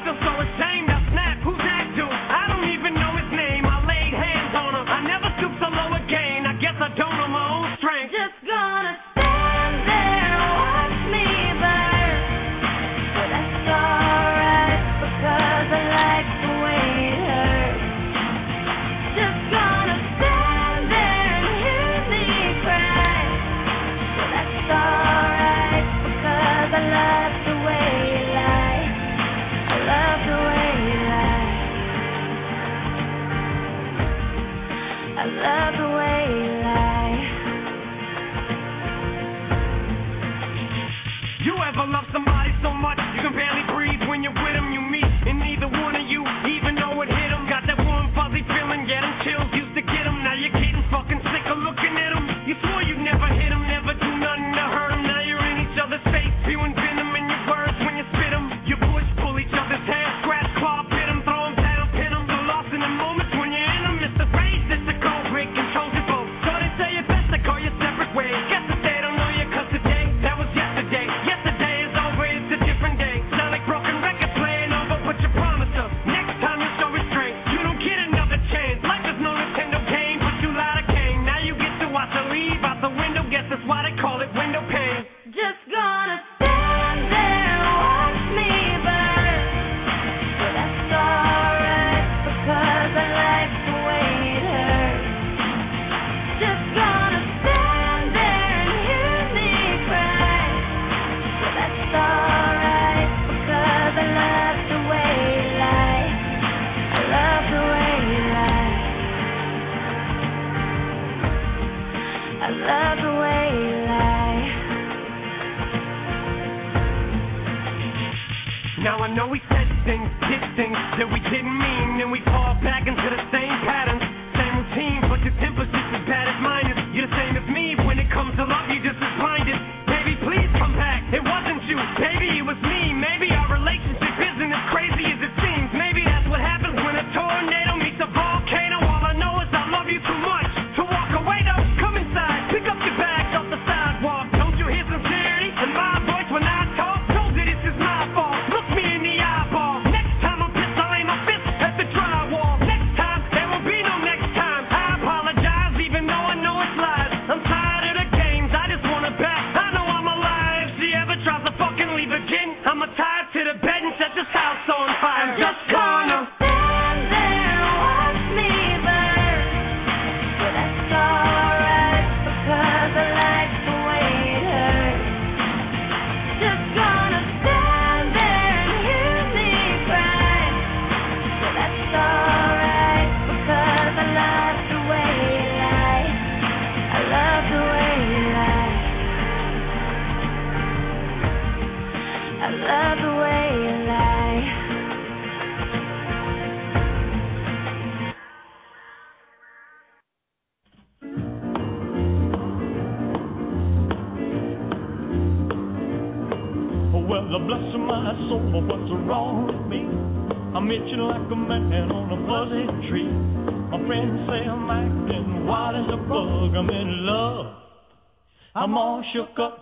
know we said things, did things that we didn't mean, and we fall back into the same patterns, same routine, but your temper's just as bad as mine is. You're the same as me, when it comes to love, you're just as blinded. Baby, please come back, it wasn't you, baby, it was me. Maybe our relationship isn't as crazy as it seems. Maybe that's what happens when a tornado meets a volcano. All I know is I love you too much to walk away though. Come inside, pick up your bags off the sidewalk. Don't you hear sincerity in my voice when I talk? Told you this is my fault, look me in the eyeball. Next time I'm pissed, I'll aim my fist at the drywall. Next time, there won't be no next time. I apologize even though I know it's lies. I'm tired of the games, I just want her back. I know I'm alive, if she ever tries to fucking leave again, I'ma tie her to the bed and set this house on fire. I'm just gonna stand there and watch me burn. But that's alright, because I like the way it hurts. Just gonna stand there and hear me cry. But that's alright, because I love the way you lie. I love the way you lie. I love the way you lie. Well, bless my soul, what's wrong with me? I'm itching like a man on a fuzzy tree. My friends say I'm acting wild as a bug. I'm in love, I'm all shook up.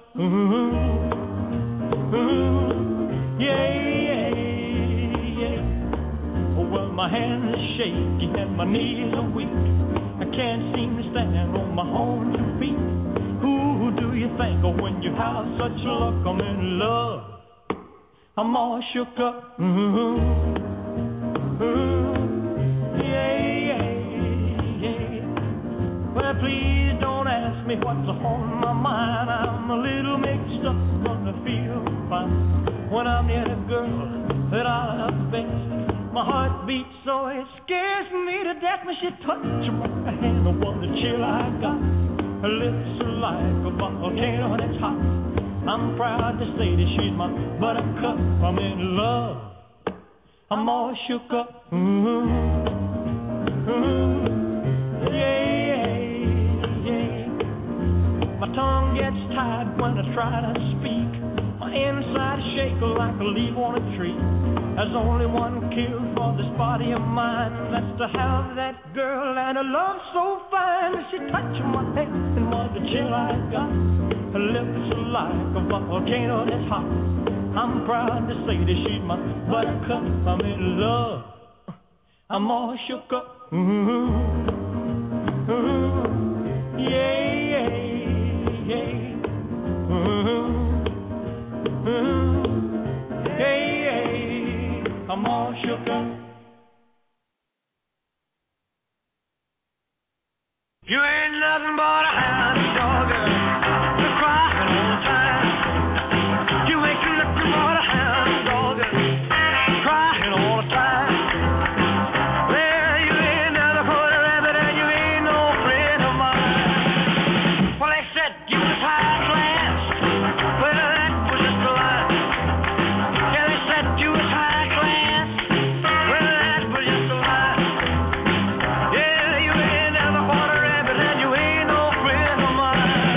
Yeah. Oh, well, my hands are shaky and my knees are weak. I can't seem to stand on my own two feet. Who do you think of when you have such luck? I'm in love, I'm all shook up. Yeah. Well, please don't ask me what's on my mind. I'm a little mixed up, but I feel fine when I'm near the girl that I love best. My heart beats so it scares me to death when she touches my hand. Oh, what a chill I got. Her lips are like a volcano that's hot. I'm proud to say that she's my buttercup. I'm in love, I'm all shook up. Yeah. My tongue gets tied when I try to speak. My inside shake like a leaf on a tree. There's only one cure for this body of mine. That's to have that girl and a love so fine. She touched my head and what a chill I got. Her lips are like a volcano that's hot. I'm proud to say that she's my buttercup. I'm in love, I'm all shook up. Yeah. I'm all shook up. You ain't nothing but a hound dog, you're crying all the time. You ain't nothing but a hound dog, crying all the time. Well, you ain't never caught a rabbit and you ain't no friend of mine. Well, they said you was high class, well, that was just a lie. Yeah, they said you was high class, well, that was just a lie. Yeah, you ain't never caught a rabbit and you ain't no friend of mine.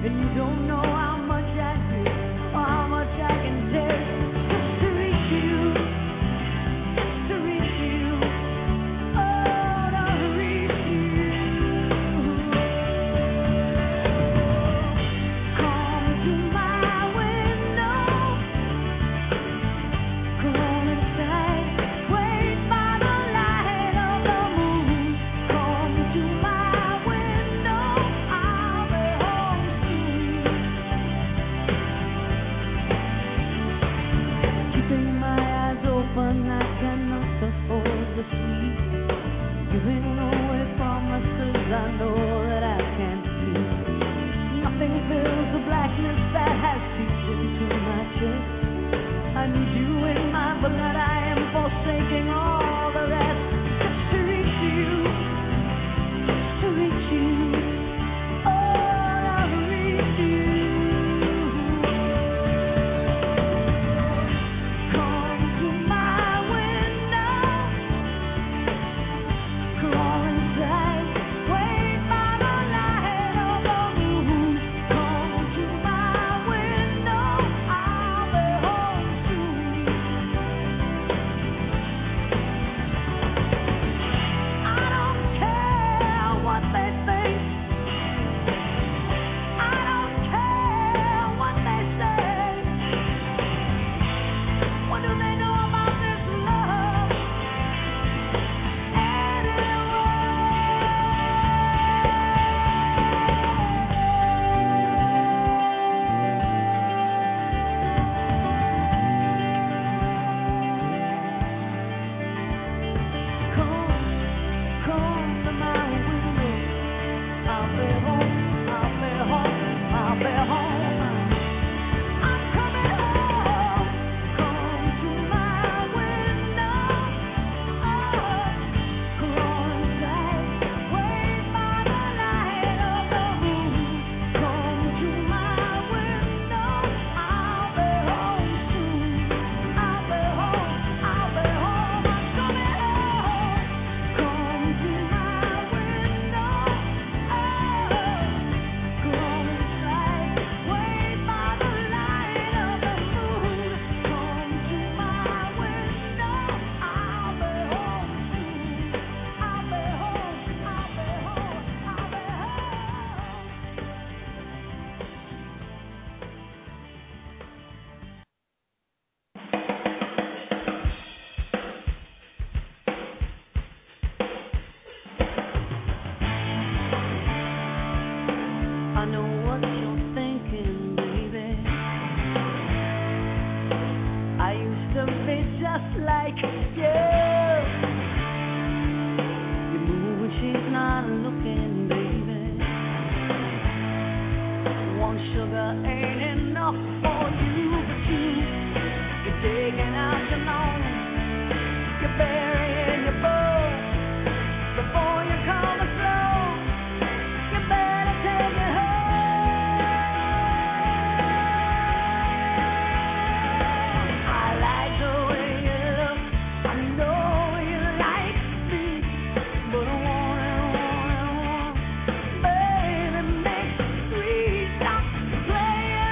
Play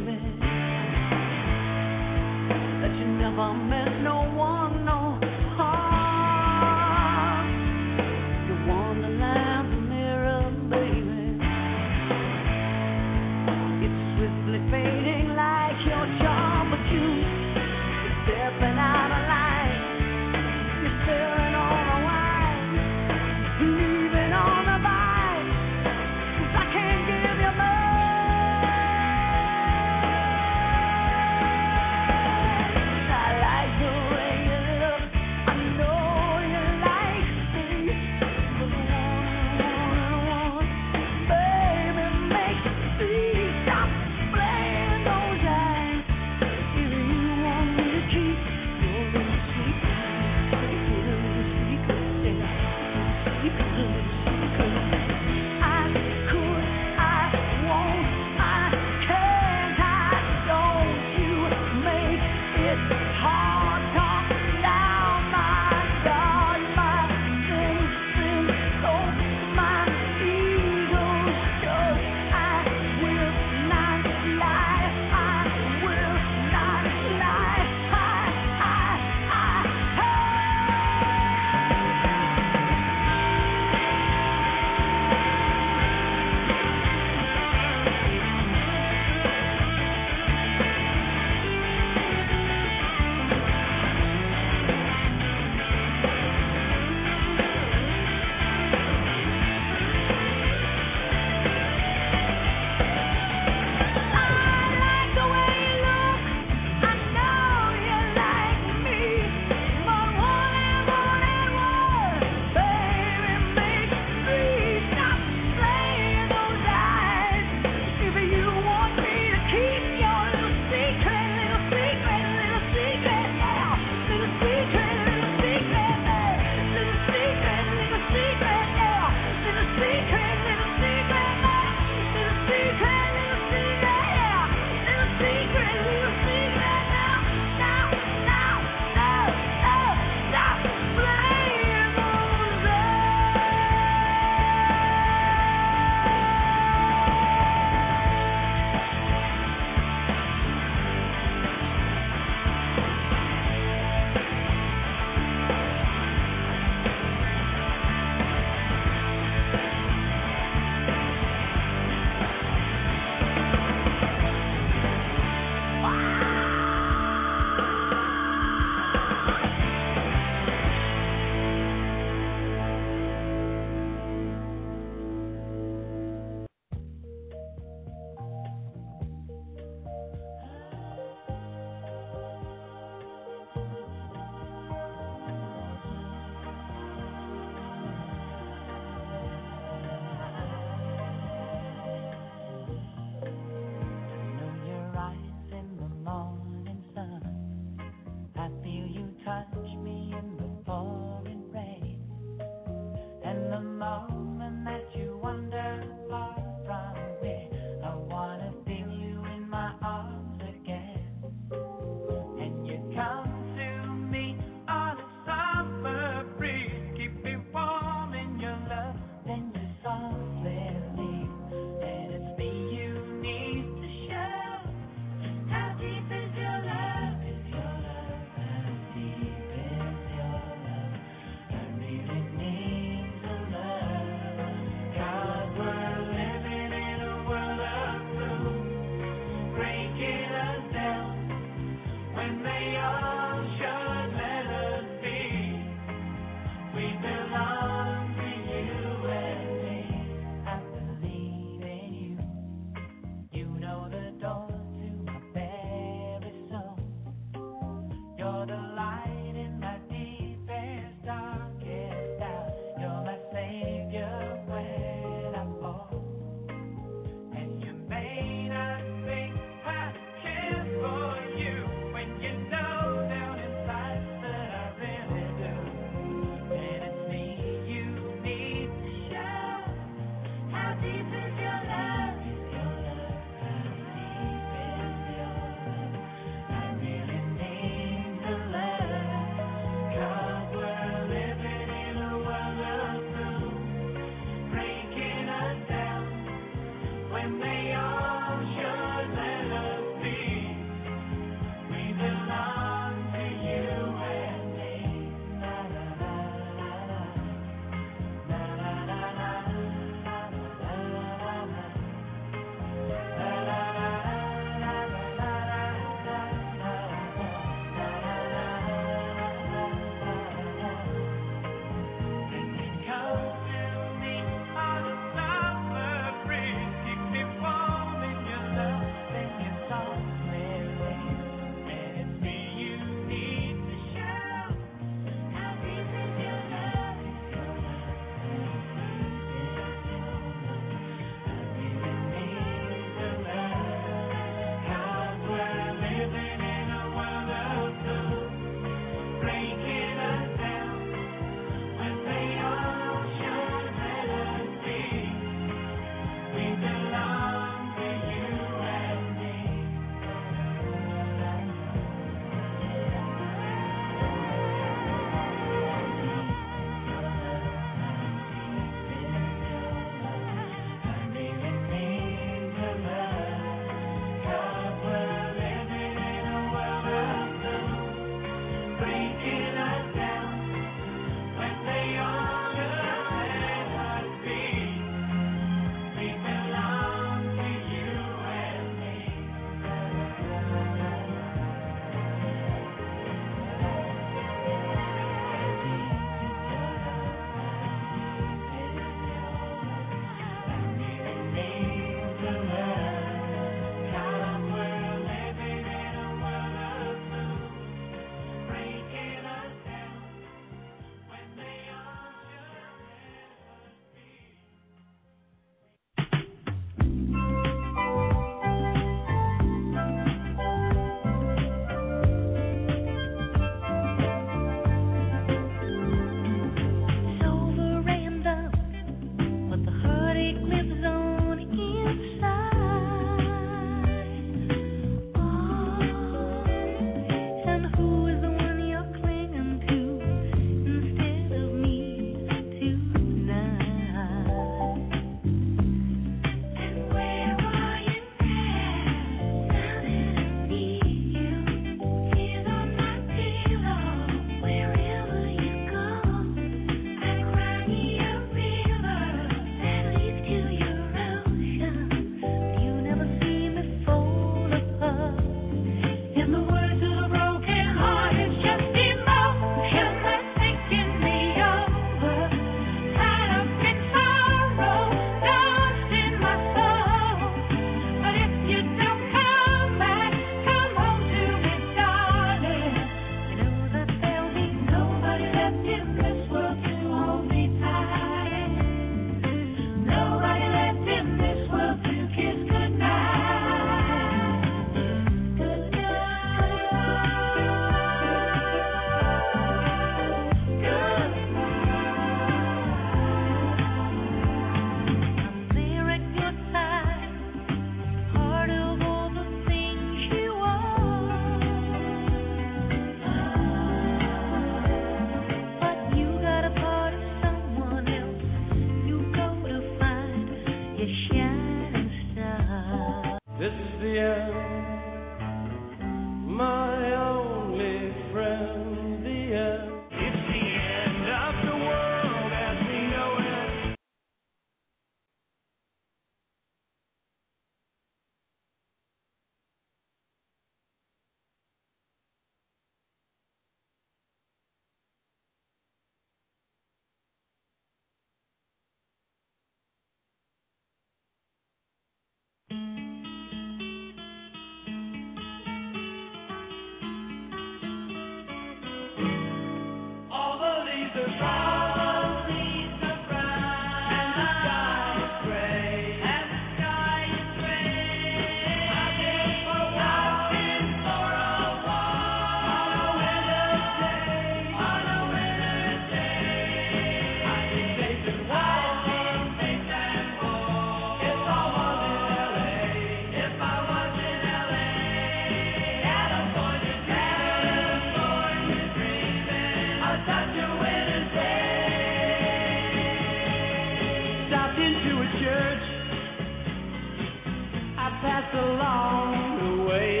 pass along the way.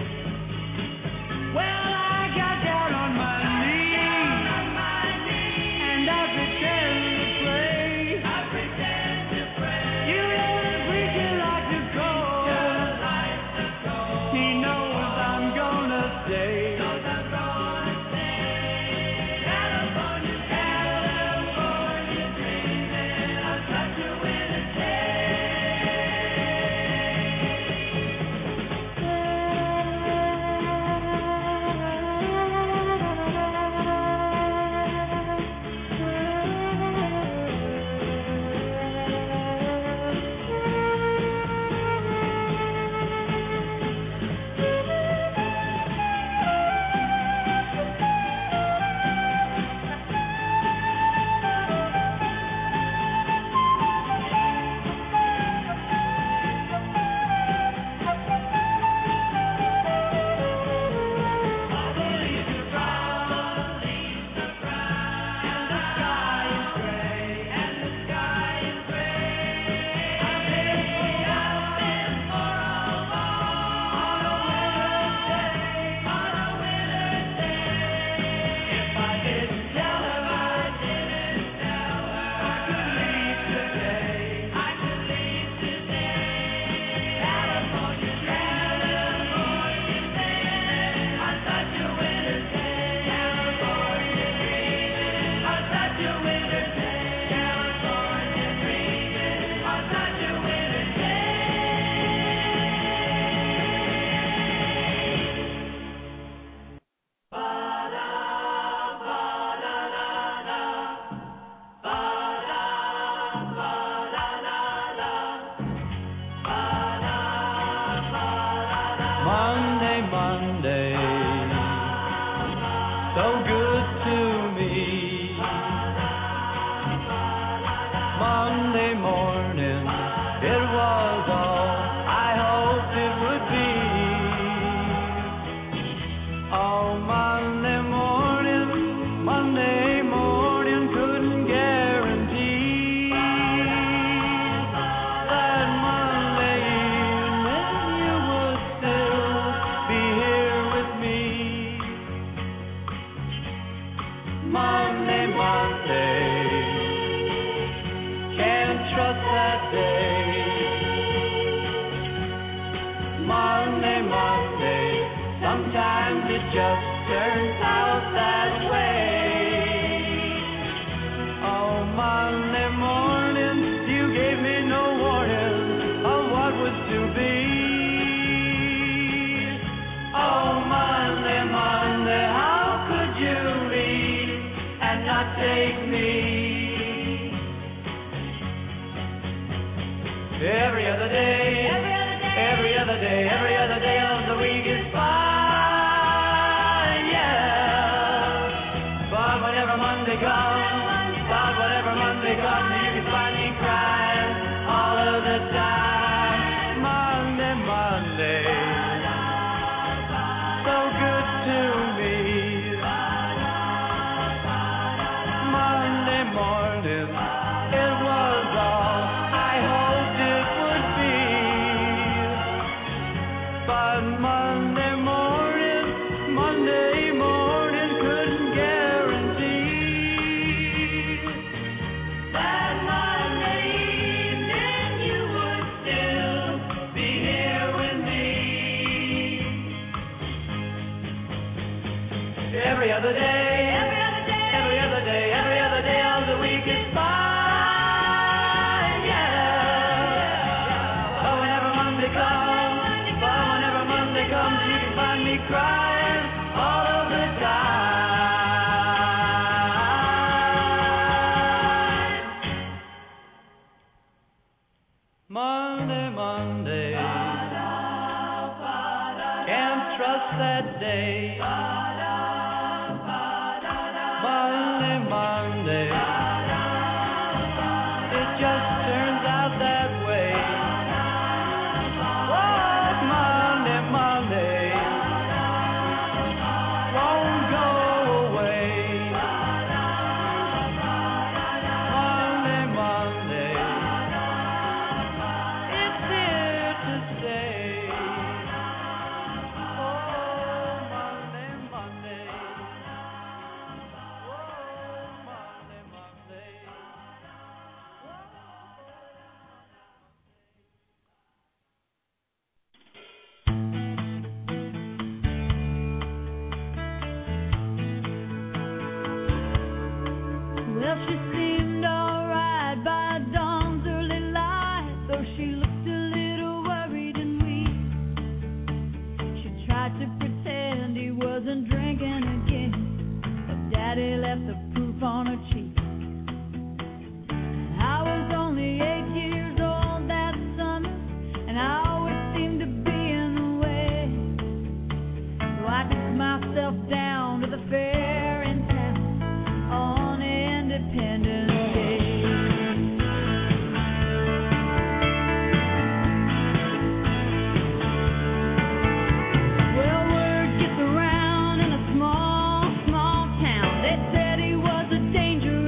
Well, I got down on my knees and I pretend to pray. You know the preacher like to go. He knows I'm gonna stay. California dreaming, I'll touch you in a Monday, so good to me. Monday morning, it was all I hoped it would be. Oh, Monday morning couldn't guarantee that Monday evening you would still be here with me. Monday, can't trust that day. Monday, sometimes it just turns out that way. Oh, Monday morning, you gave me no warning of what was to be. Oh, Monday, how could you leave and not take me? Every other day of the week is fine, yeah. But whenever Monday comes, you can find me crying all of the time. Monday, so good to me. Monday morning, it was all I hoped it would be. But Monday morning couldn't guarantee that Monday evening you would still be here with me. Every other day of the week is fine, yeah. But whenever Monday comes, you can find me crying all of the time. Monday, can't trust that day. Monday, it just turns out that way. Oh, Monday, won't go away. Monday, it's here to stay. a little worried and weak. She tried to pretend he wasn't drinking again, but Daddy left the proof on her cheek. I was only 8 years old that summer, and I always seemed to be in the way. So I took myself down to the fair in town on Independence Day. Well, word gets around in a small, small town. They said he was a dangerous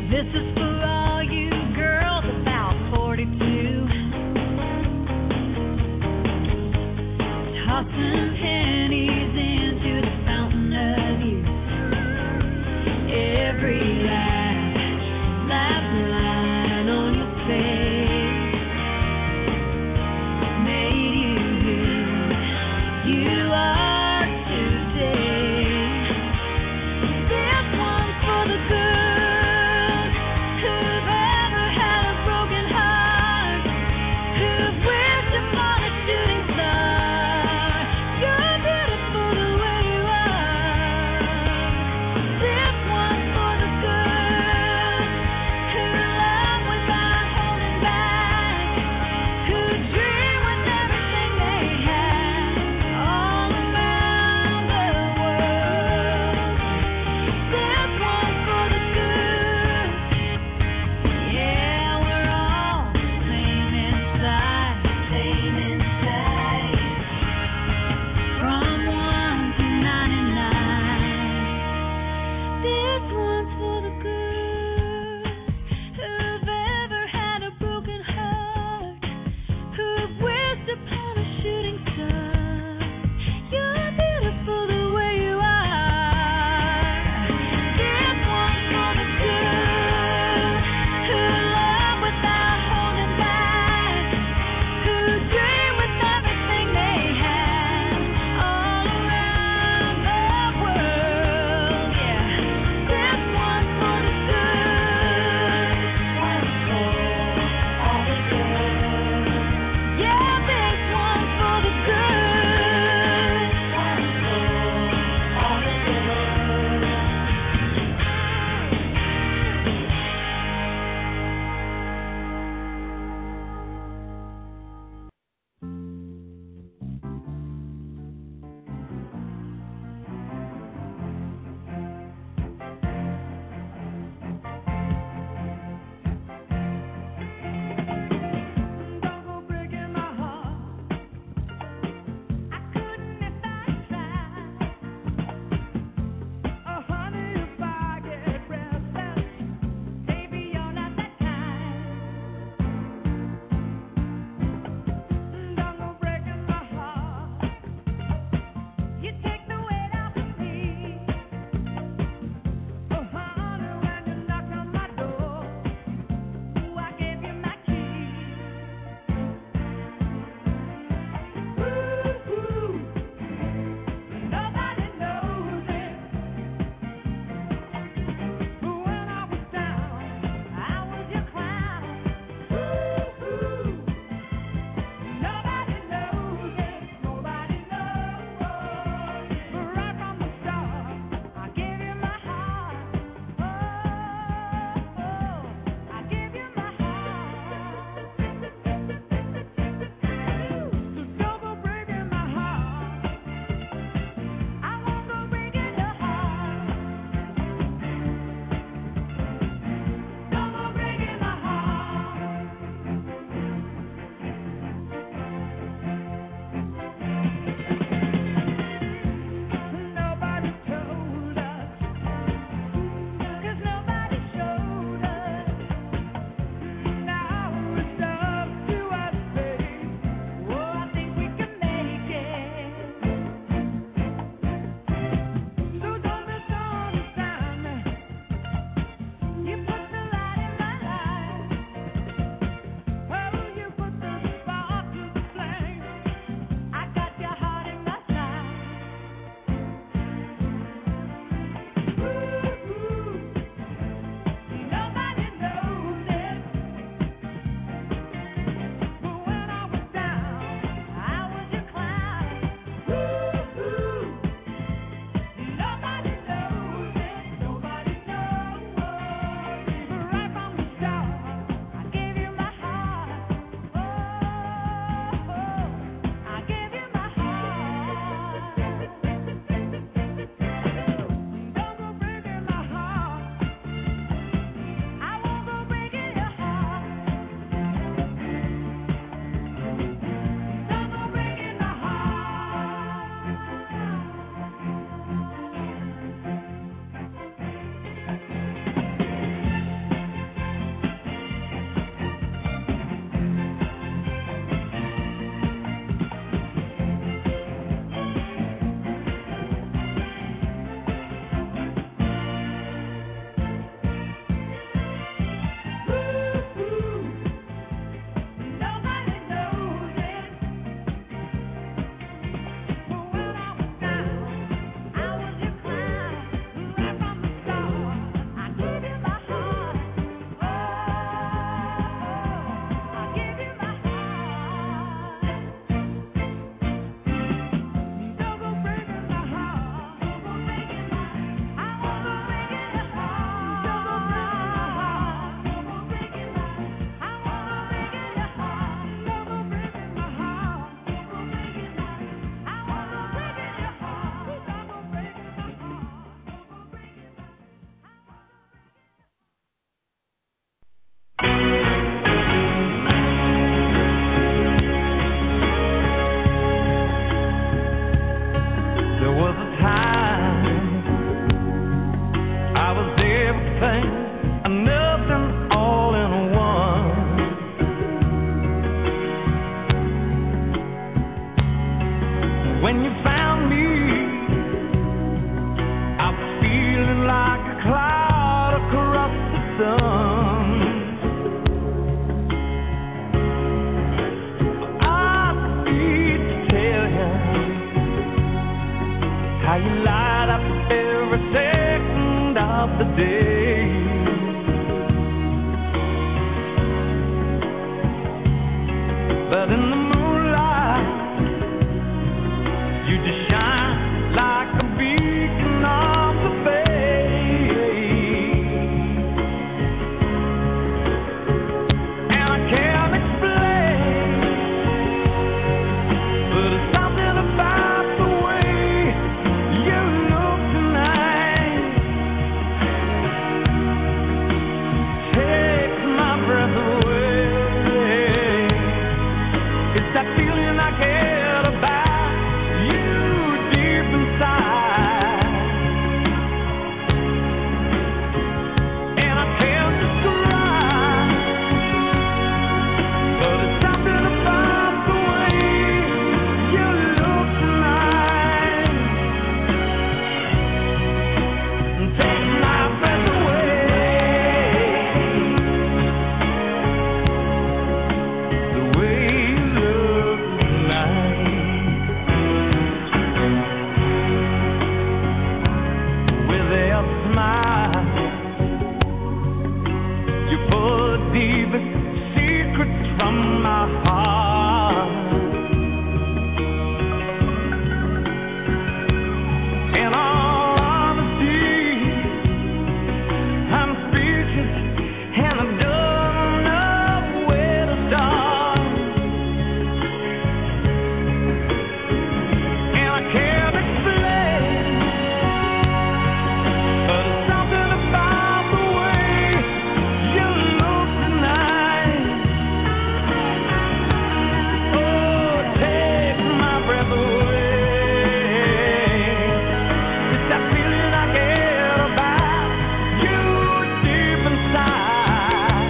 This is for all you girls about 42. Tossing pennies into the fountain of youth. Every last line on your face made you who you are today. This one's for the girls deepest secrets from my heart. In all honesty, I'm speechless and I don't know where to start. And I can't explain, but it's something about the way you look tonight. Oh, it takes my breath away. It's that feeling I get about you deep inside.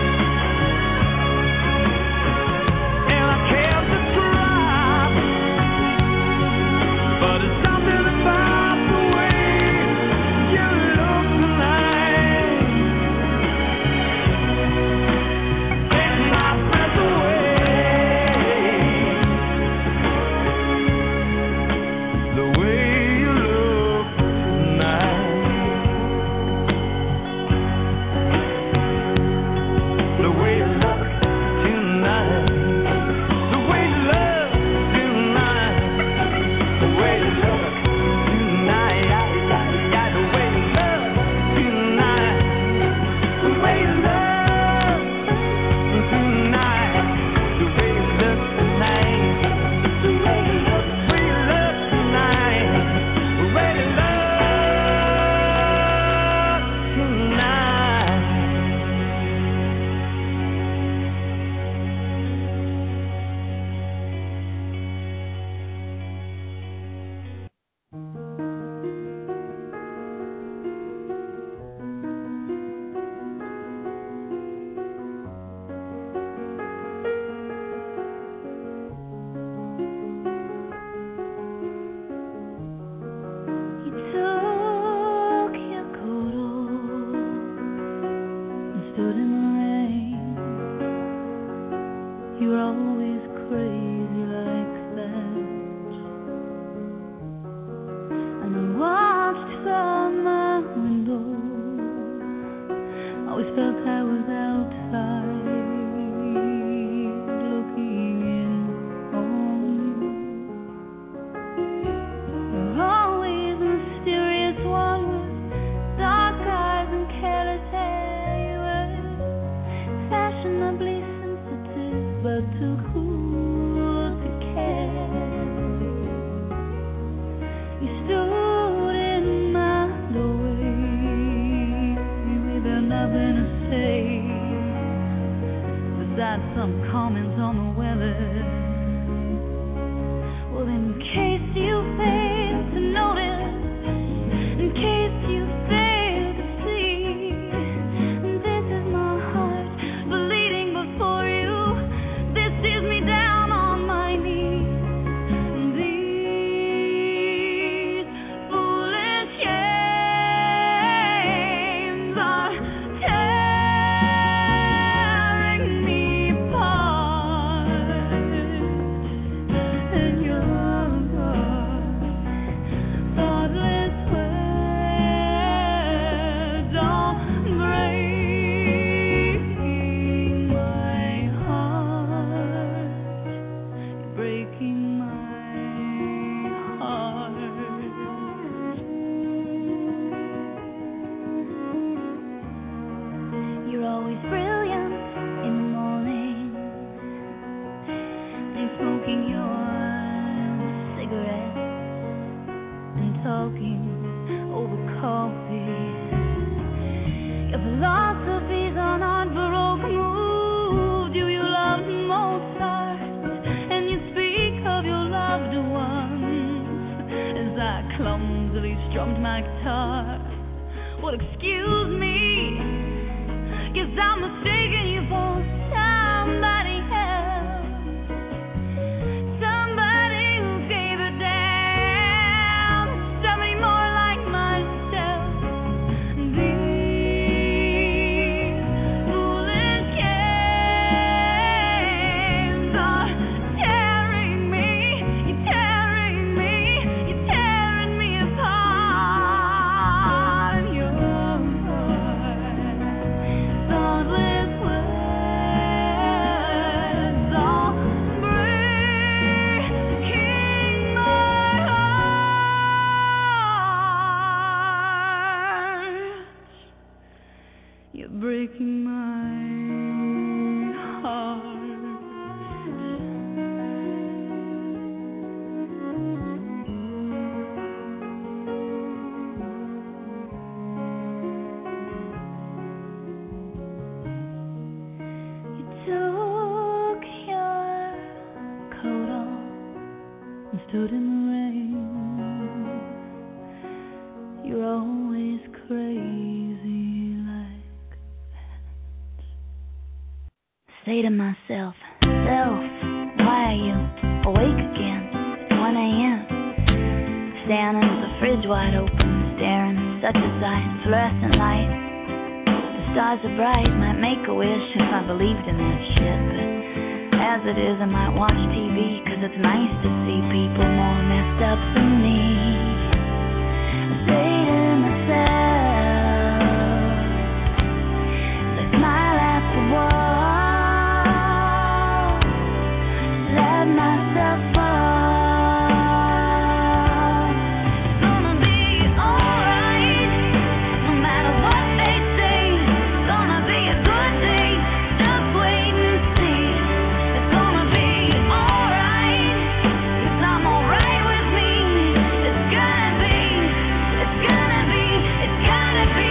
And I can't describe, but it's something about the way you look tonight. Take my breath away. The way you look tonight. The way you look tonight. The way you look tonight. The way you look tonight. Yeah, the way you look tonight. The way you look tonight. The way you look tonight. The way you look tonight. The way you look tonight. You took your coat off and stood in the rain. You were always crazy like that. And I watched from my window. Always felt I was outside looking in on you. You're always a mysterious one with dark eyes and careless hair. You were fashionably sensitive, but too cool to care. You stood in my doorway with nothing to say besides some comments on the weather. Well, in case you failed to notice, in case you failed to see, this is my heart bleeding before you. This is me down on my knees. These foolish games are tearing me apart. And your thoughtless words don't break my heart. You're breaking my heart. You're always brilliant in the morning and smoking your cigarette and talking over coffee. Your philosophies are not baroque moved. You love Mozart and you speak of your loved ones as I clumsily strummed my guitar. Well, excuse me, 'cause I'm mistaken you for somebody else. Somebody who gave a damn. Somebody more like myself. These foolish games are tearing me. You're tearing me. You're tearing me apart. Your thoughtless words my heart. You took your coat off and stood in the rain. You're always crazy like that. Say to myself, self, why are you awake again? It's 1 a.m. Standing with the fridge wide open, staring at such a sight, fluorescent light. The stars are bright, might make a wish if I believed in that shit, but as it is, I might watch TV, 'cause it's nice to see people more messed up than me. I say to myself, as I smile at the wall, let myself fall. It's gonna be alright, no matter what they say. It's gonna be a good day, just wait and see. It's gonna be alright, 'cause I'm alright with me. It's gonna be, it's gonna be, it's gonna be.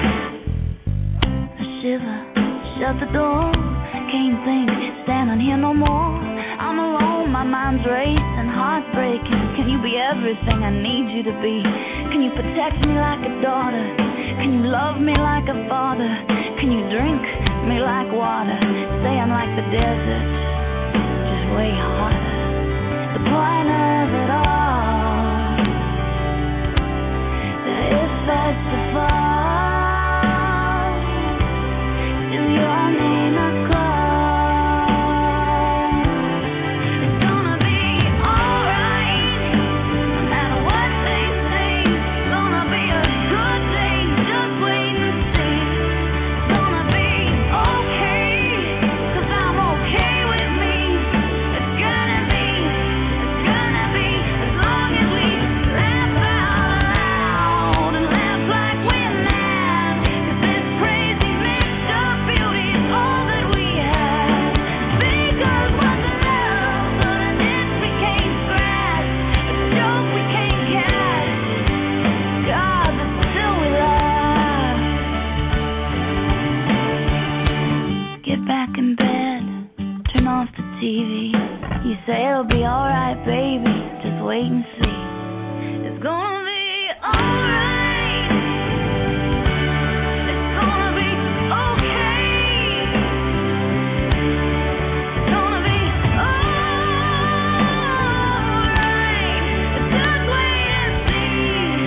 I shiver, shut the door, can't think, standing here no more. I'm alone, my mind's racing, heartbreaking. Can you be everything I need you to be? Can you protect me like a daughter? Can you love me like a father? Can you drink me like water? Say I'm like the desert, just way harder. The point of it all, that if that's the fall, to your name I call. It's gonna be alright, no matter what they say. It's gonna be a good day, just wait and see. It's gonna be okay, 'cause I'm okay with me. It's gonna be, as long as we laugh out loud and laugh like we're mad. 'Cause this crazy mixed up beauty is all that we have. Because what's love, but an itch we can't scratch, a joke we can't catch. God, but still we laugh. Get back in bed, turn off the TV. You say it'll be alright, baby, just wait and see. It's gonna be alright. It's gonna be okay. It's gonna be alright. Just wait and see.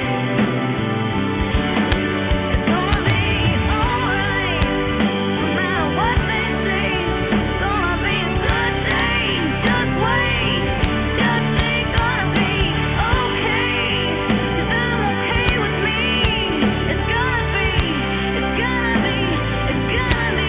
It's gonna be alright, no matter what they say. It's gonna be a good day, just wait. Just say gonna be okay, 'cause I'm okay with me. It's gonna be, it's gonna be, it's gonna be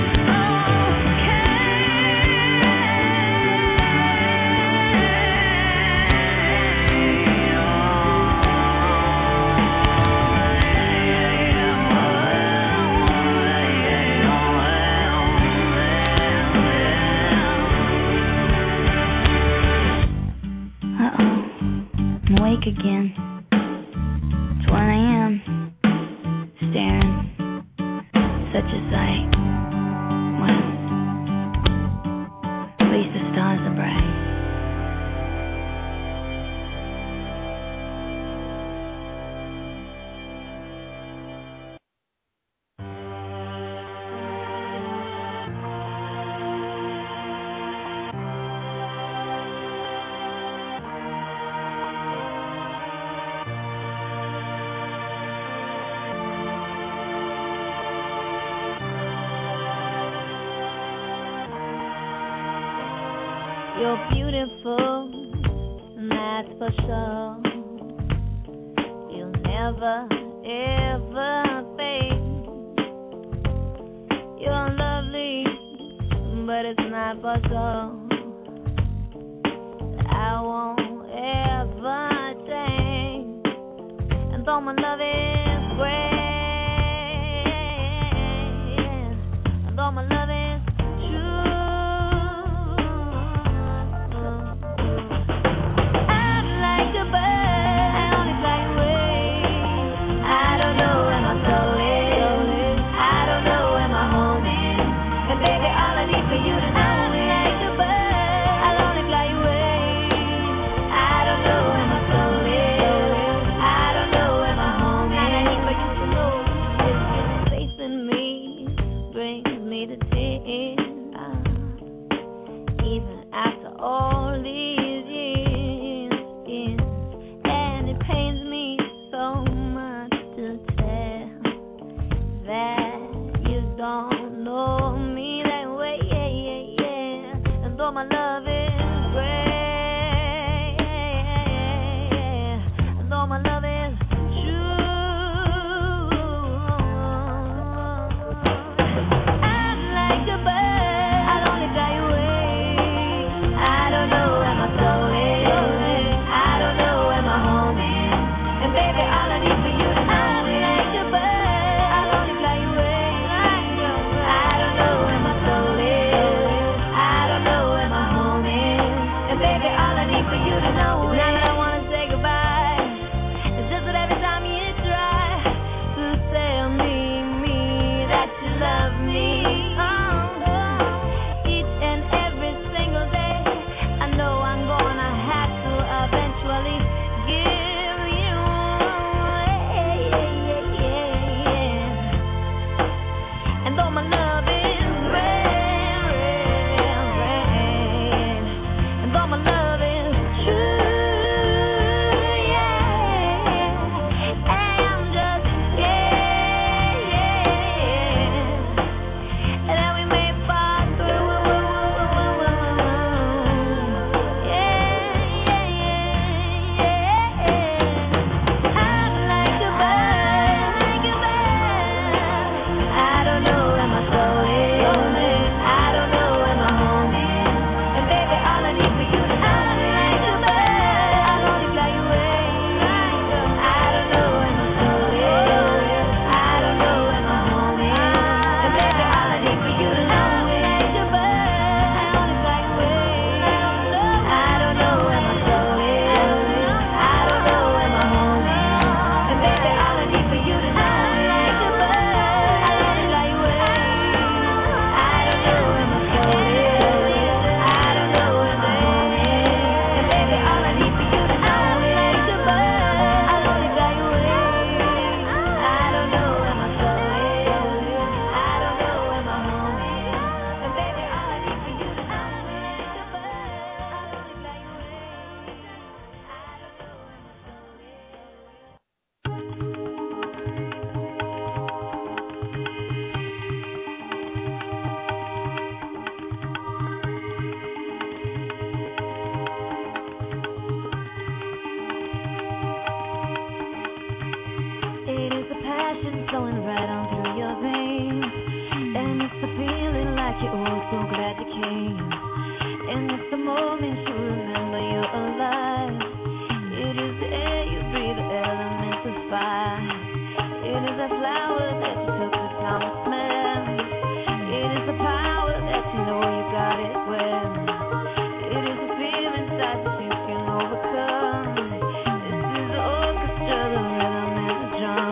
Uh-oh, I'm awake again. It's 1 a.m. Staring, such a sight. Well, at least the stars are bright. You're beautiful, and that's for sure. You'll never, ever fade. You're lovely, but it's not for sure. I won't ever change. And though my love is great, though my love is true. I'm like a bird, I only fly away. I don't know where my soul is. I don't know where my home is. And baby, all I need for you to know is like a bird, I'll only fly away. I don't know where my soul is. I don't know where my home is. And I need for you to know this faith in me brings me to tears. Even after all these years, and it pains me so much to tell that you don't know me that way, and though my love is great, and though my love is true, I'm like a bird, I'll only fly away. I don't know where my soul is. I don't know where my home is. And baby, all I need for you to know is like a bird, I'll only fly away. I don't know where my soul is. I don't know where my home is. And baby, all I need for you to know is now that I wanna say goodbye. It's just that every time you try to tell me that you love me, each and every single day, I know I'm gonna have to eventually give you away. And though my love is rare, and though my love is true, I'm just and then we may fall through. I'm like a bird, I don't know where my soul is. I don't know where my home is. And baby, all I need for you to know is like a bird, I'll only fly away. I don't know where my soul is. I don't know where my home is. And baby, all I need for you to know is like a bird, I'll only fly away. I don't know where my soul is. I don't know where my home is. And baby, all I need for you to know is like a bird, I'll only fly away. I don't know where my soul is. I don't know where my home is. And baby, all I need for you to know is like a bird, I'll only fly away. I don't know where my soul is. I don't know where my home is. And baby, all I need for you to know is like a bird, I'll only fly away. I don't know where my soul is. It is the passion flowing right on through your veins, and it's the feeling like you're oh so glad you came, and it's the moment you remember you're alive. It is the air you breathe, the elements of fire. It is the flower that you took the time to smell. It is the power that you know you got it well. It is the fear inside that you can overcome. This is the orchestra, the rhythm and the drum.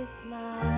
with my